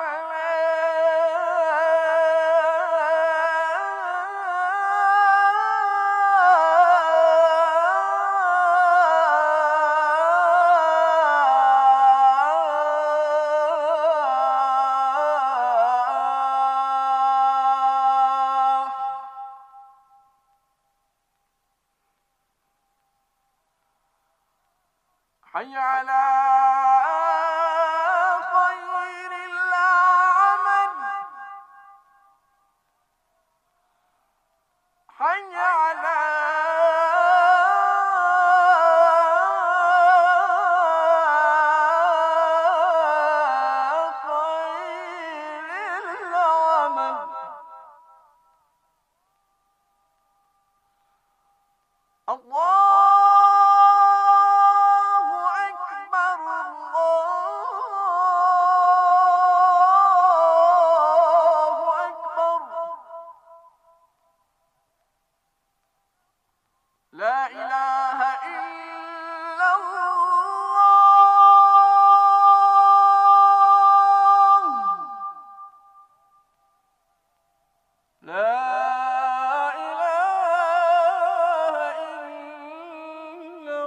حي على خير العمل. حي على خير العمل. الله لا إله إلا الله. لا إله إلا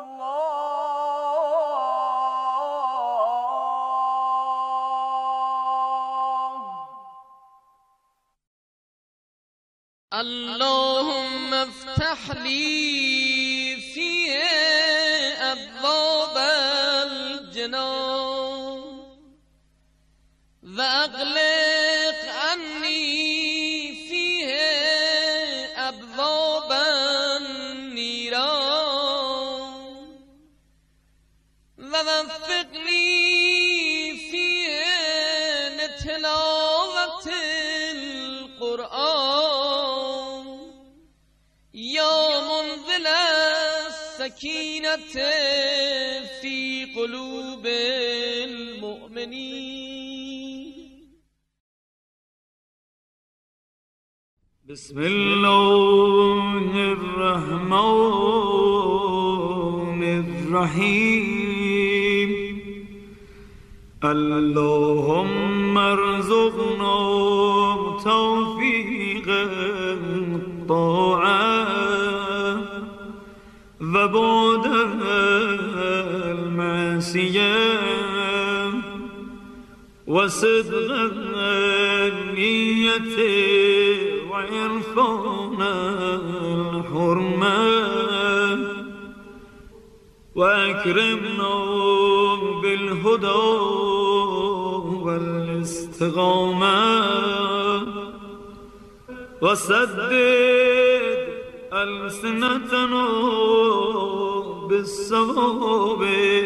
الله. اللهم افتح لي فيه أبواب الجنان وأغلق عني فيه أبواب النيران ووفقني فيه لتلاوة القرآن يا منزل السكينة في قلوب المؤمنين. بسم الله الرحمن الرحیم. اللهم ارزقنا توفیق الطاعه و بعد المعصیه و صدق النیت و عرفان الحرمه و اکرمنا بالهدى والاستقامه و سدد ألسنتنا بالصواب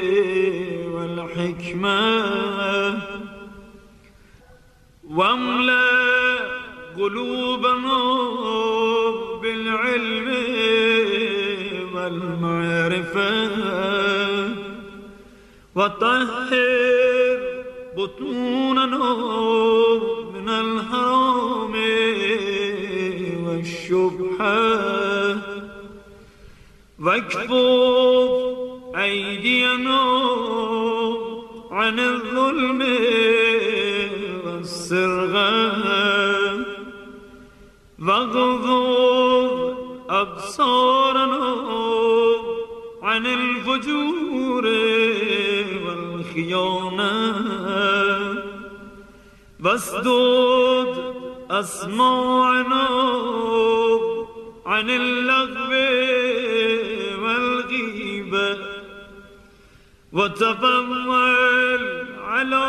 والحكمة واملأ قلوبنا بالعلم والمعرفة وطهر بطوننا من الحرام والشبهة واكفف أيدينا عن الظلم والسرقة واغضض أبصارنا عن الفجور والخيانة واسدد أسماعنا عن اللغو والغيبة وتفضل على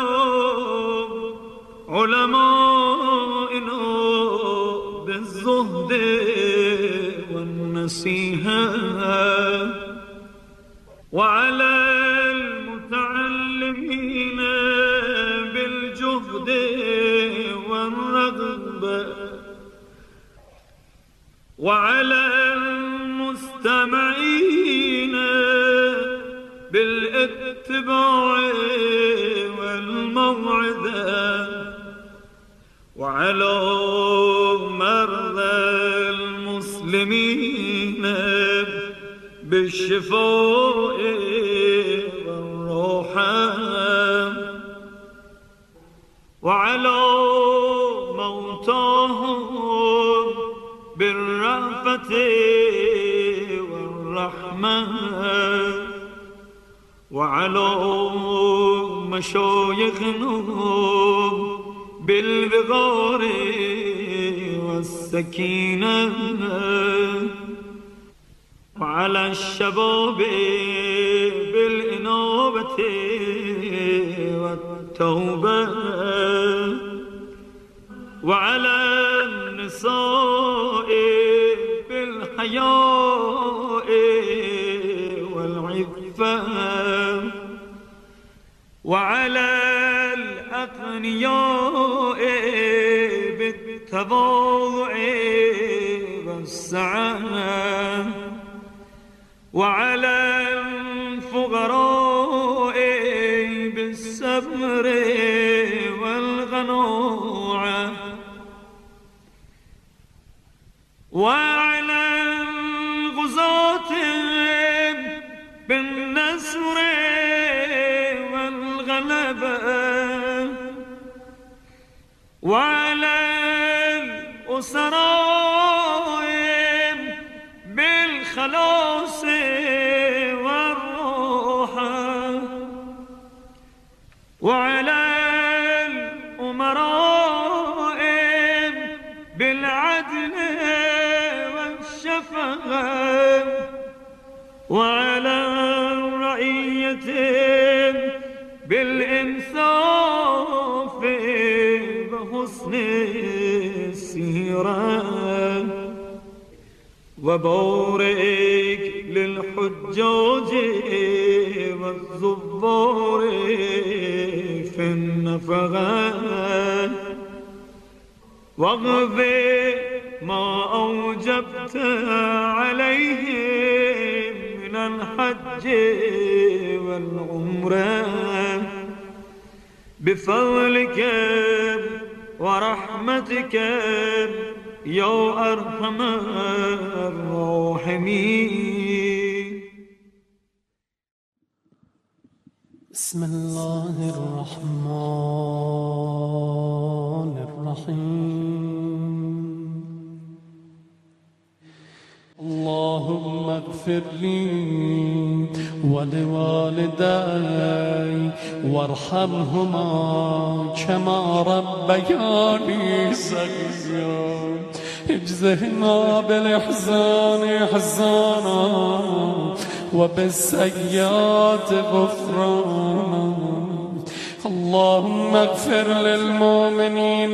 علمائنا بالزهد والنصيحة وعلى المتعلمين بالجهد والرغبة وعلى المستمعين بالاتباع والموعظة وعلى مرضى المسلمين بالشفاء والراحة وعلى موتاهم بالرأفة والرحمة وعلى مشايخنا بالوقار والسكينة وعلى الشباب بالإنابة والتوبة وعلى النساء بالحياء والعفة وعلى الأغنياء بالتواضع والسعة وعلى الفقراء بالصبر والقناعة وعلى الغزاة بالنصر والغلبة وعلى الأسراء بالخلاص والراحة وعلى الأمراء بالعدل والشفقة وعلى الرعية بالإنصاف وحسن السيرة وبارك للحجاج والزوار في النفقة واغفر ما أوجبت عليهم من الحج والعمرة بفضلك ورحمتك یا ارحم الراحمین. بسم الله الرحمن الرحیم. اللهم اغفر لي ولوالدي وارحمهما كما ربياني صغيرا. اجزهما بالإحسان إحسانا وبالسيئات غفرانا. اللهم اغفر للمؤمنين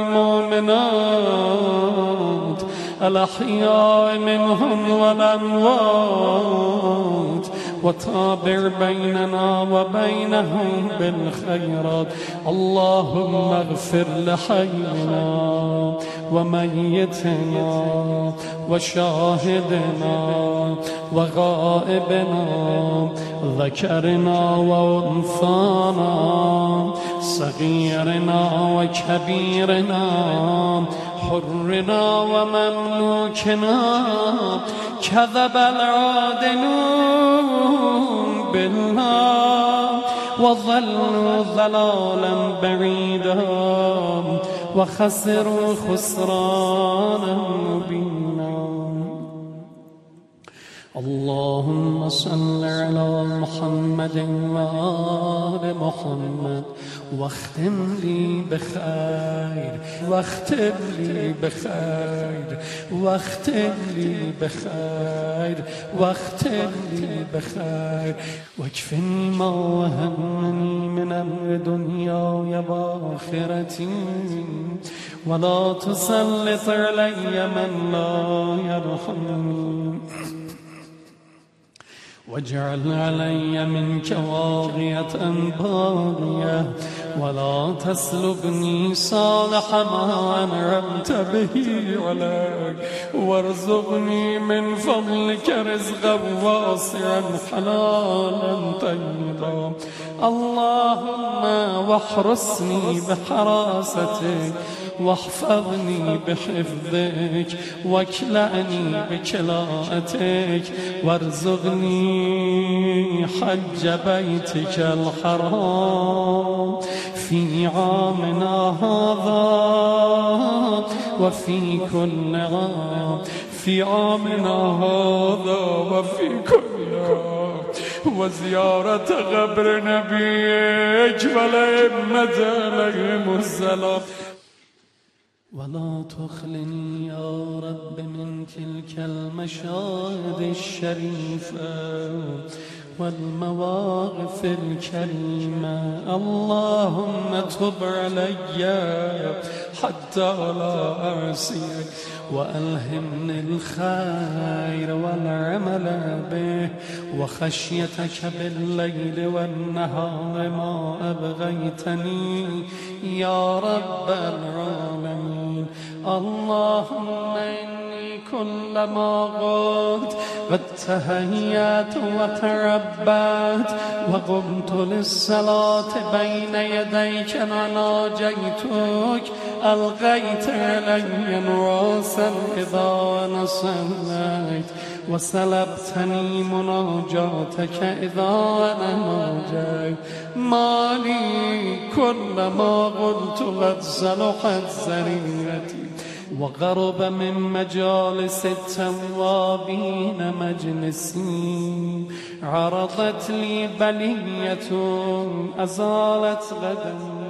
والمؤمنات الأحياء منهم والأموات وتابع بيننا وبينهم بالخيرات. اللهم اغفر لحينا وميتنا وشاهدنا وغائبنا ذكرنا وأنثانا صغيرنا وكبيرنا حرنا ومملوكنا. كذب العادلون بالله وضلوا ضلالا بعيدا وخسروا خسرانا مبينا. اللهم صل على محمد وآل محمد واختم لي بخير واختم لي بخير واختم لي بخير واختم لي بخير واكفني ما وهمني من أمر دنياي وآخرتي ولا تسلط علي من لا يرحمني. واجعل علي منك واغية باغية ولا تسلبني صالح ما أنعمت به علي وارزقني من فضلك رزقا واسعا حلالا طيبا. اللهم واحرسني بحراستك واحفظني بحفظك واكلأني بكلاءتك وارزقني حج بيتك الحرام في عامنا هذا وفي كل عام في عامنا هذا وفي كل عام وزيارة قبر نبيك والأئمة عليهم السلام. ولا تخلني يا رب من تلك المشاهد الشريفة والمواقف الكريمة. اللهم تب علي حتى لا أعصيك وألهمني الخير والعمل به وخشيتك بالليل والنهار ما أبغيتني يا رب العالمين. اللهم إني كلما قلت قد تهيأت وتربت وقمت للصلاة بين يديك وناجيتك ألقيت علي نراسا إذا نصليت وسلبتني مناجاتك إذا أنا ناجيت. مالي كلما قلت قد صلحت سريرتي وقرب من مجالس التوابين مجلسي عرضت لي بلية أزالت غداً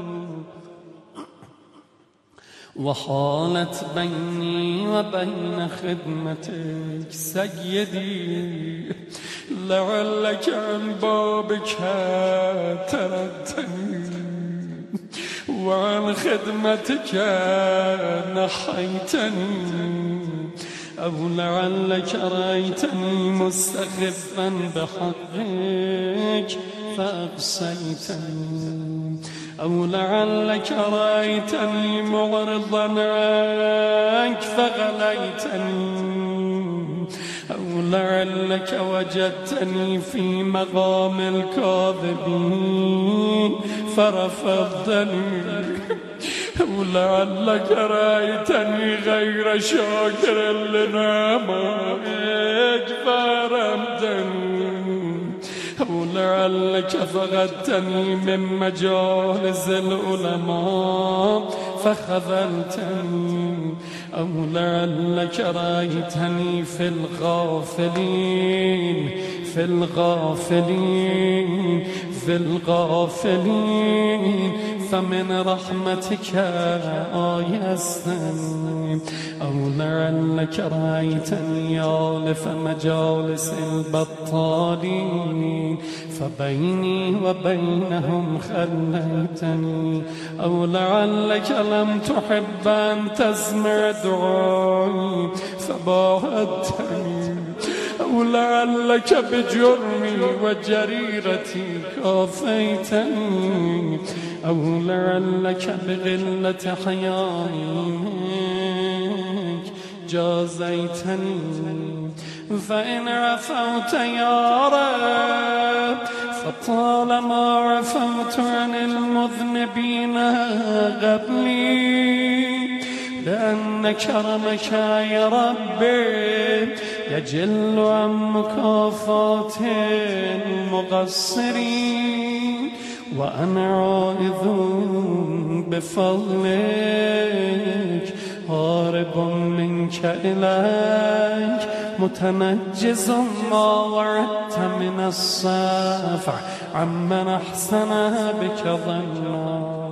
وحالت بيني وبين خدمتك. سيدي لعلك عن بابك تردني وعن خدمتك نحيتني أو لعلك رأيتني مستخفا بحقك فأقسيتني أو لعلك رأيتني معرضا عنك فغليتني أو لعلك وجدتني في مقام الكاذبين فرفضتني ولعلك رأيتني غير شاكر لنعمائك فأرمتني ولعلك فقدتني من مجالس العلماء فخذلتني أو لعلك رأيتني في الغافلين فمن رحمتك آيستني أو لعلك رأيتني آلف مجالس البطالين فبيني وبينهم خليتني أو لعلك لم تحب أن تسمع دعائي فباهتني أو لعلك بجرمي وجريرتي كافيتني أو لعلك بغلة حيائك جازيتني فإن عفوت يا رب فطالما عفوت عن المذنبين قبلي لأن كرمك يا ربي يجل عن مكافات المقصرين وأنا عائذ بفضلك هارب منك إليك متنجز ما وعدت من الصفع عمن أحسن بك ظنا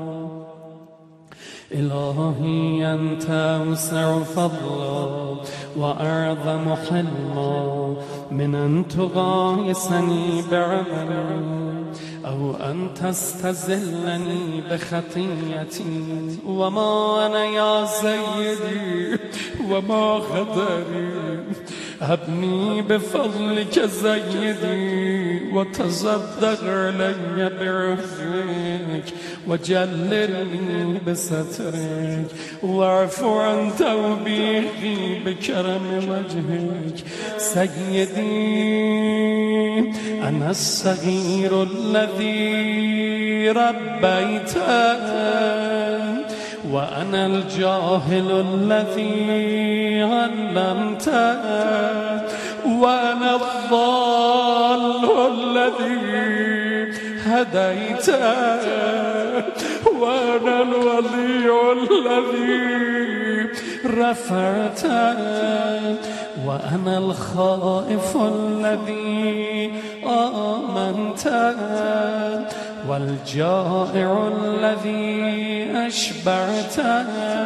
إلهي أنت أوسع فضلا وأعظم حلما من أن تغايسني بعمل أو أن تستزلني بخطيئتي وما أنا يا سيدي وما خطري هبني بفضلك سيدي وتصدق علي بعفوك وجللني بسترك واعف عن توبيخي بكرم وجهك سيدي أنا الصغير الذي ربيته وأنا الجاهل الذي علمته وأنا الضال الذي هديته وأنا الولي الذي رفعته وأنا الخائف الذي آمنته والجائع الذي أشبعته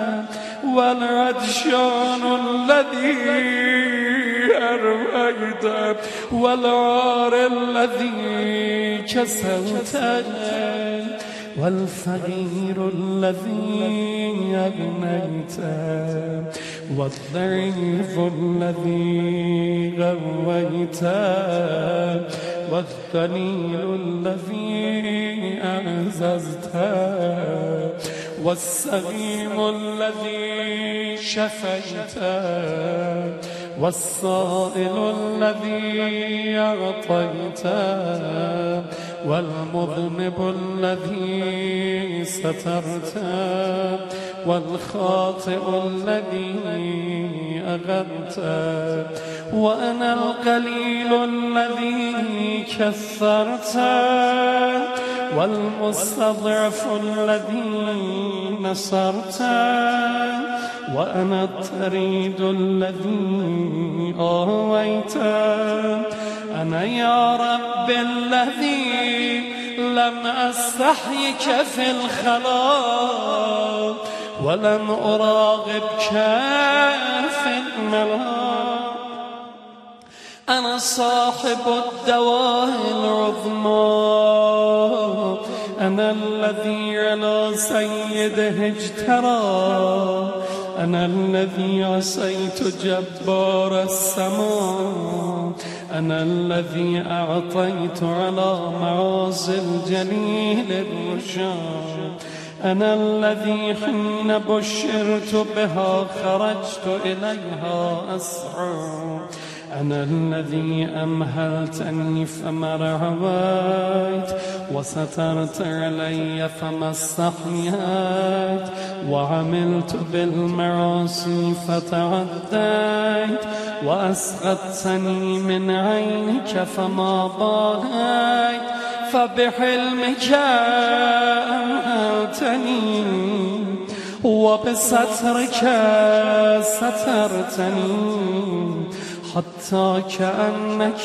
والعطشان الذي أرويته والعار الذي كسوته والفقير الذي أغنيته والضعيف الذي غويته والذليل الذي أعززته والسقيم الذي شفيته والسائل الذي أعطيته والمذنب الذي سترته والخاطئ الذي أغنته وأنا القليل الذي كثرته والمستضعف الذي نصرته وأنا الطريد الذي آويته أنا يا رب الذي لم أستحيك في الخلاء ولم أراغبك في الملا أنا صاحب الدواء العظمى أنا الذي على سيده اجترى أنا الذي عصيت جبار السماء أنا الذي أعطيت على معاصي الجليل الرشاد أنا الذي حين بشرت بها خرجت إليها أسعى أنا الذي أمهلتني فما رعويت وسترت علي فما استحييت وعملت بالمعاصي فتعديت وأسقطتني من عينك فما باليت فبحلمك أمهلتني وبسترك سترتني حتى كأنك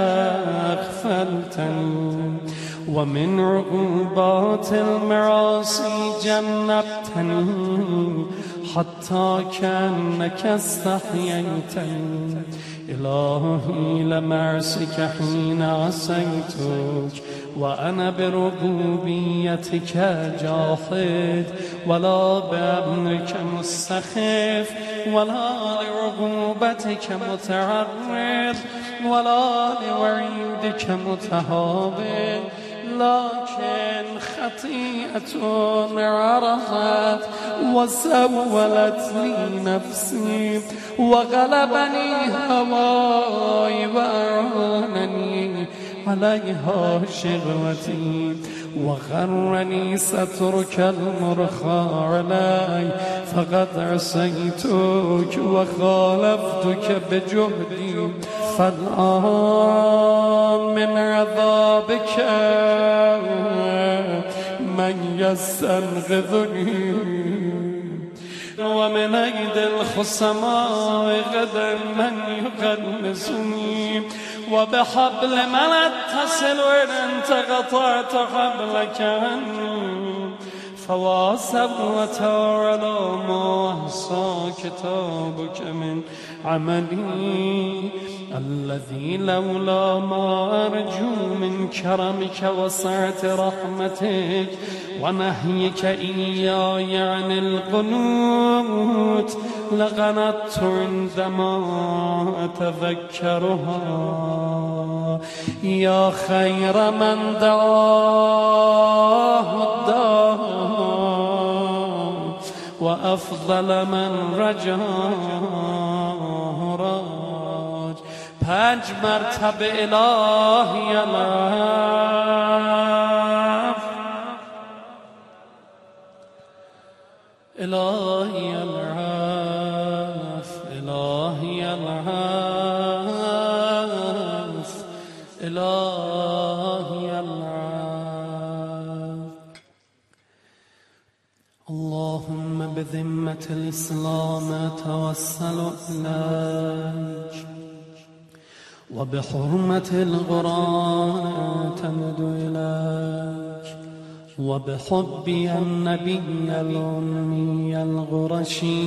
أغفلتني ومن عقوبات المعاصي جنبتني حتى كأنك استحييتني إلهي لمعصك حين عصيتك وأنا بربوبيتك جاحد ولا بأمرك مستخف ولا لرغوبتك متعرض ولا لوعيدك متهاون لكن خطيئة عرضت وسولت لي نفسي وغلبني هواي وأعانني عليها شغوتي وغرني سترك المرخى علي فقد عصيتك وخالفتك بجهدي فالآن من عذابك من يستنقذني ومن أيدي الخصماء غدا من يغلسني وبحبل من اتصل وإن أنت قطعت حبلك عني فواصبت على ما أحصى كتابك من عملي الذي لولا ما أرجو من كرمك وسعة رحمتك ونهيك إياي عن القنوت لقنطت عندما أتذكرها يا خير من دعاه الدار وأفضل من رجاه راج 5 مرتبه إلهي العفو إلهي العفو إلهي العفو إلهي العفو اللهم بذمة الإسلام أتوسل إليك وبحرمة القرآن أتمد إليك وبحبي النبي الأمي القرشي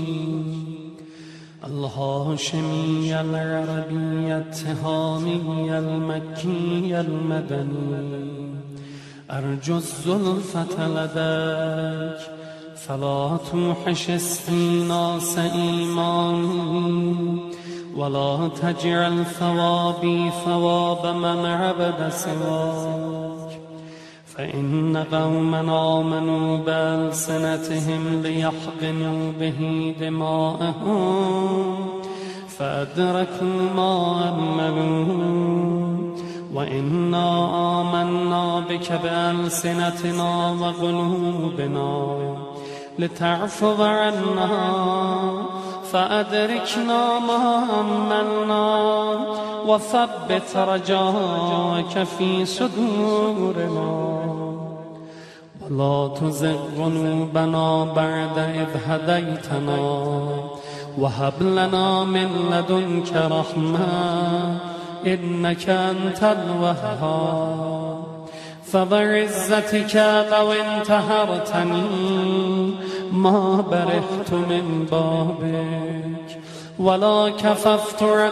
الهاشمي العربي التهامي المكي المدني أرجو الزلفة لديك فلا توحش استيناس إيماني ولا تجعل ثوابي ثواب من عبد سواك فإن قوما آمنوا بألسنتهم ليحقنوا به دماءهم فأدركوا ما أملوا وإنا آمنا بك بألسنتنا وقلوبنا لتعفو عنا فأدركنا ما أملنا وثبت رجاك في صدورنا ولا تزغ قلوبنا بعد إذ هديتنا وهب لنا من لدنك رحمة إنك أنت الوهاب فبعزتك لو انتهرتني ما برحت من بابك ولا كففت عن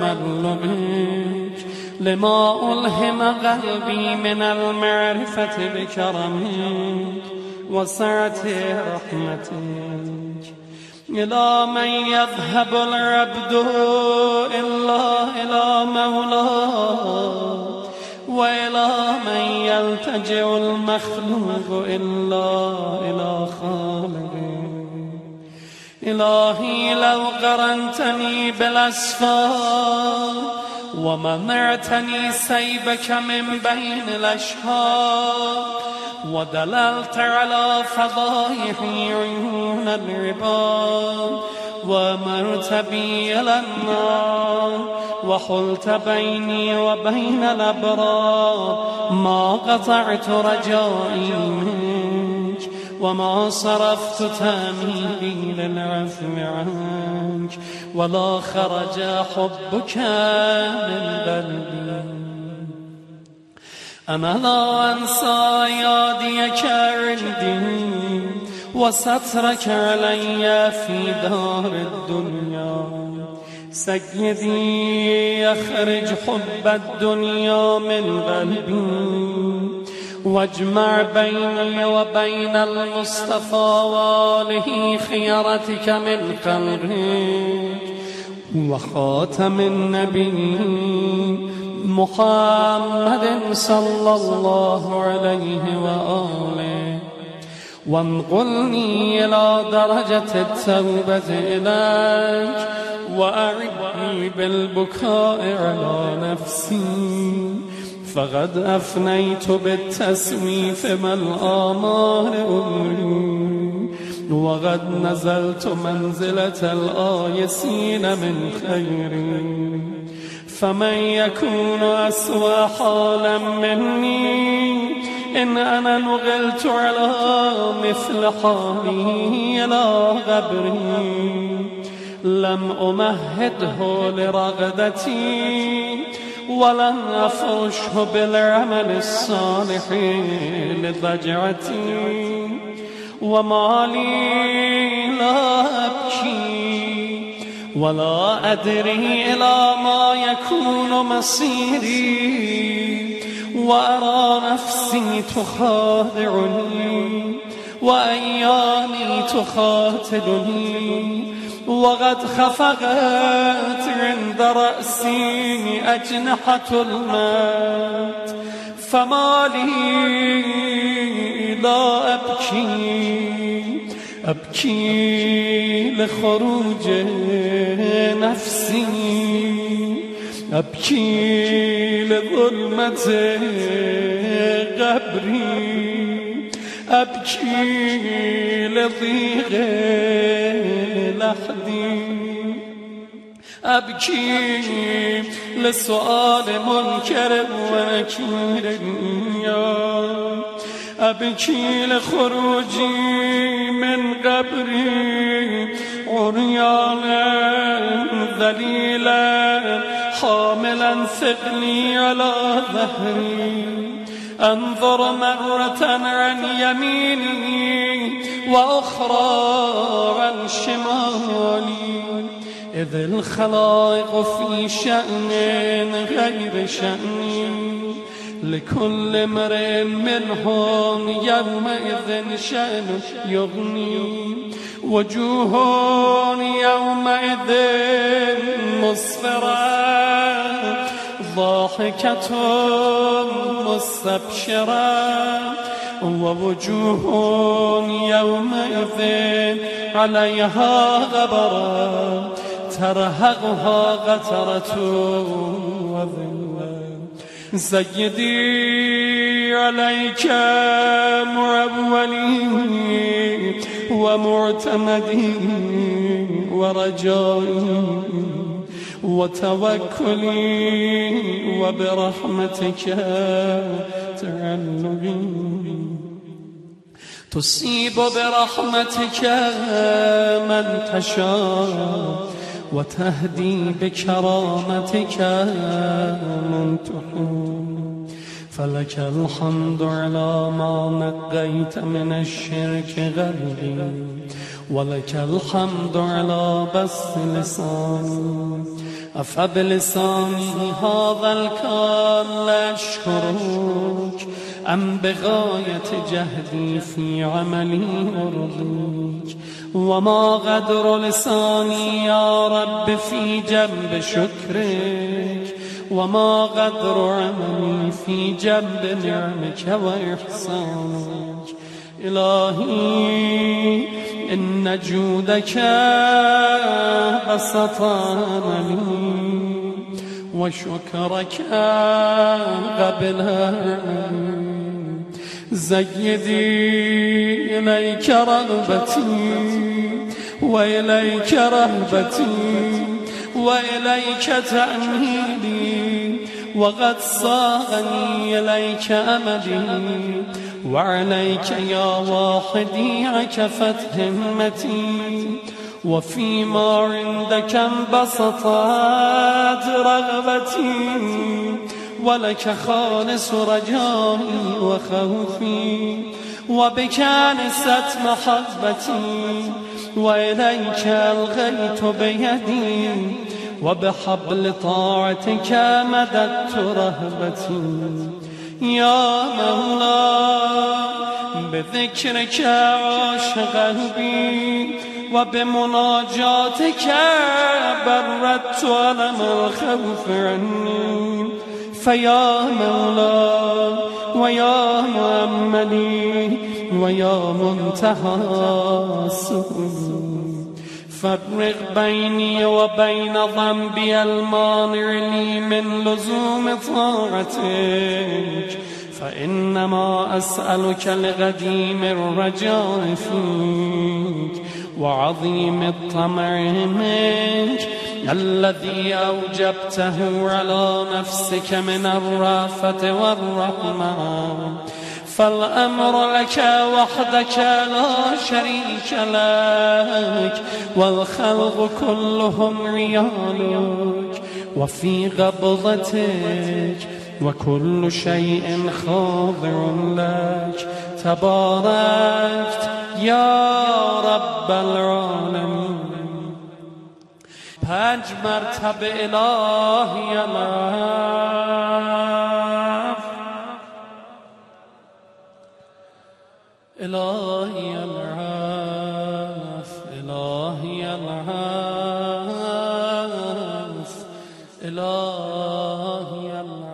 تملمك لما ألهم قلبي من المعرفة بكرمك وسعة رحمتك إلى من يذهب العبد إلا إلى مولاه وإلى من يلتجئ المخلوق إلا إلى خالقه إلهي لو قرنتني بالأسفار ومنعتني سيبك من بين الأشهار ودللت على فضائحي عيون العباد وأمرت بي إلى النار وحلت بيني وبين الأبرار ما قطعت رجائي منك وما صرفت تأميلي للعفو عنك ولا خرج حبك من قلبي. أنا لا أنسى ياديك عندي وسترك علي في دار الدنيا. سيدي أخرج حب الدنيا من قلبي واجمع بيني وبين المصطفى وآله خيرتك من خلقك وخاتم النبي محمد صلى الله عليه وآله وانقلني إلى درجة التوبة إليك وأعني بالبكاء على نفسي فقد أفنيت بالتسويف من آمال أمري وقد نزلت منزلة الآيسين من خيري فمن يكون أسوأ حالا مني إن أنا نقلت على مثل حالي إلى غبري لم أمهده لرغدتي ولن أفرشه بالعمل الصالح لضجعتي وما لي لا أبكي ولا أدري إلى ما يكون مصيري وأرى نفسي تخادعني وأيامي تخاتلني وقد خفقت عند رأسي أجنحة الموت فما لي لا أبكي لخروج نفسي أبكي لظلمة قبري أبكي لضيق لحدي أبكي لسؤال منكر ونكير أبكي لخروجي من قبري عريانا ذليلا حاملا ثقلي على ظهري أنظر مرة عن يميني وأخرى عن شمالي إذ الخلائق في شأن غير شأني لكل امرئ منهم يومئذ شأن يغني وجوه يومئذ مسفرة ضاحكة مستبشرة ووجوه يومئذ عليها غبرة ترهقها قترة وذلة سيدي عليك معولي ومعتمدي ورجائي وتوكلي وبرحمتك تعلقي تصيب برحمتك من تشاء وتهدي بكرامتك من تحب فلك الحمد على ما نقيت من الشرك غربي ولك الحمد على بسط لساني أفبلساني هذا الكون لأشكرك أم بغاية جهدي في عملي أرضيك وما قدر لساني يا رب في جنب شكرك وما قدر عملي في جنب نعمك وإحسانك إلهي إن جودك بسطني وشكرك قبلني زيدي إليك رغبتي وإليك رهبتي وإليك تأميلي وقد صاغني إليك أملي وعليك يا واحدي عكفت همتي وفيما عندك انبسطت رغبتي ولك خالص رجائي وخوفي وبك أنست محبتي وإليك ألغيت بيدي وبحبل طاعتك مددت رهبتي يا مولاي بذكرك عاش قلبي وبمناجاتك بردت ألم الخوف عني فيا مولاي ويا مؤملي ويا منتهى سروري فرق بيني وبين ذنبي المانع لي من لزوم طاعتك فإنما أسألك لقديم الرجاء فيك وعظيم الطمع منك الذي أوجبته على نفسك من الرافة والرحمة فالأمر لك وحدك لا شريك لك والخلق كلهم عيالك وفي قبضتك وكل شيء خاضع لك تباركت يا رب العالمين 5 مرتبه الهی العفو إلهي العاف إلهي العاف إلهي العاف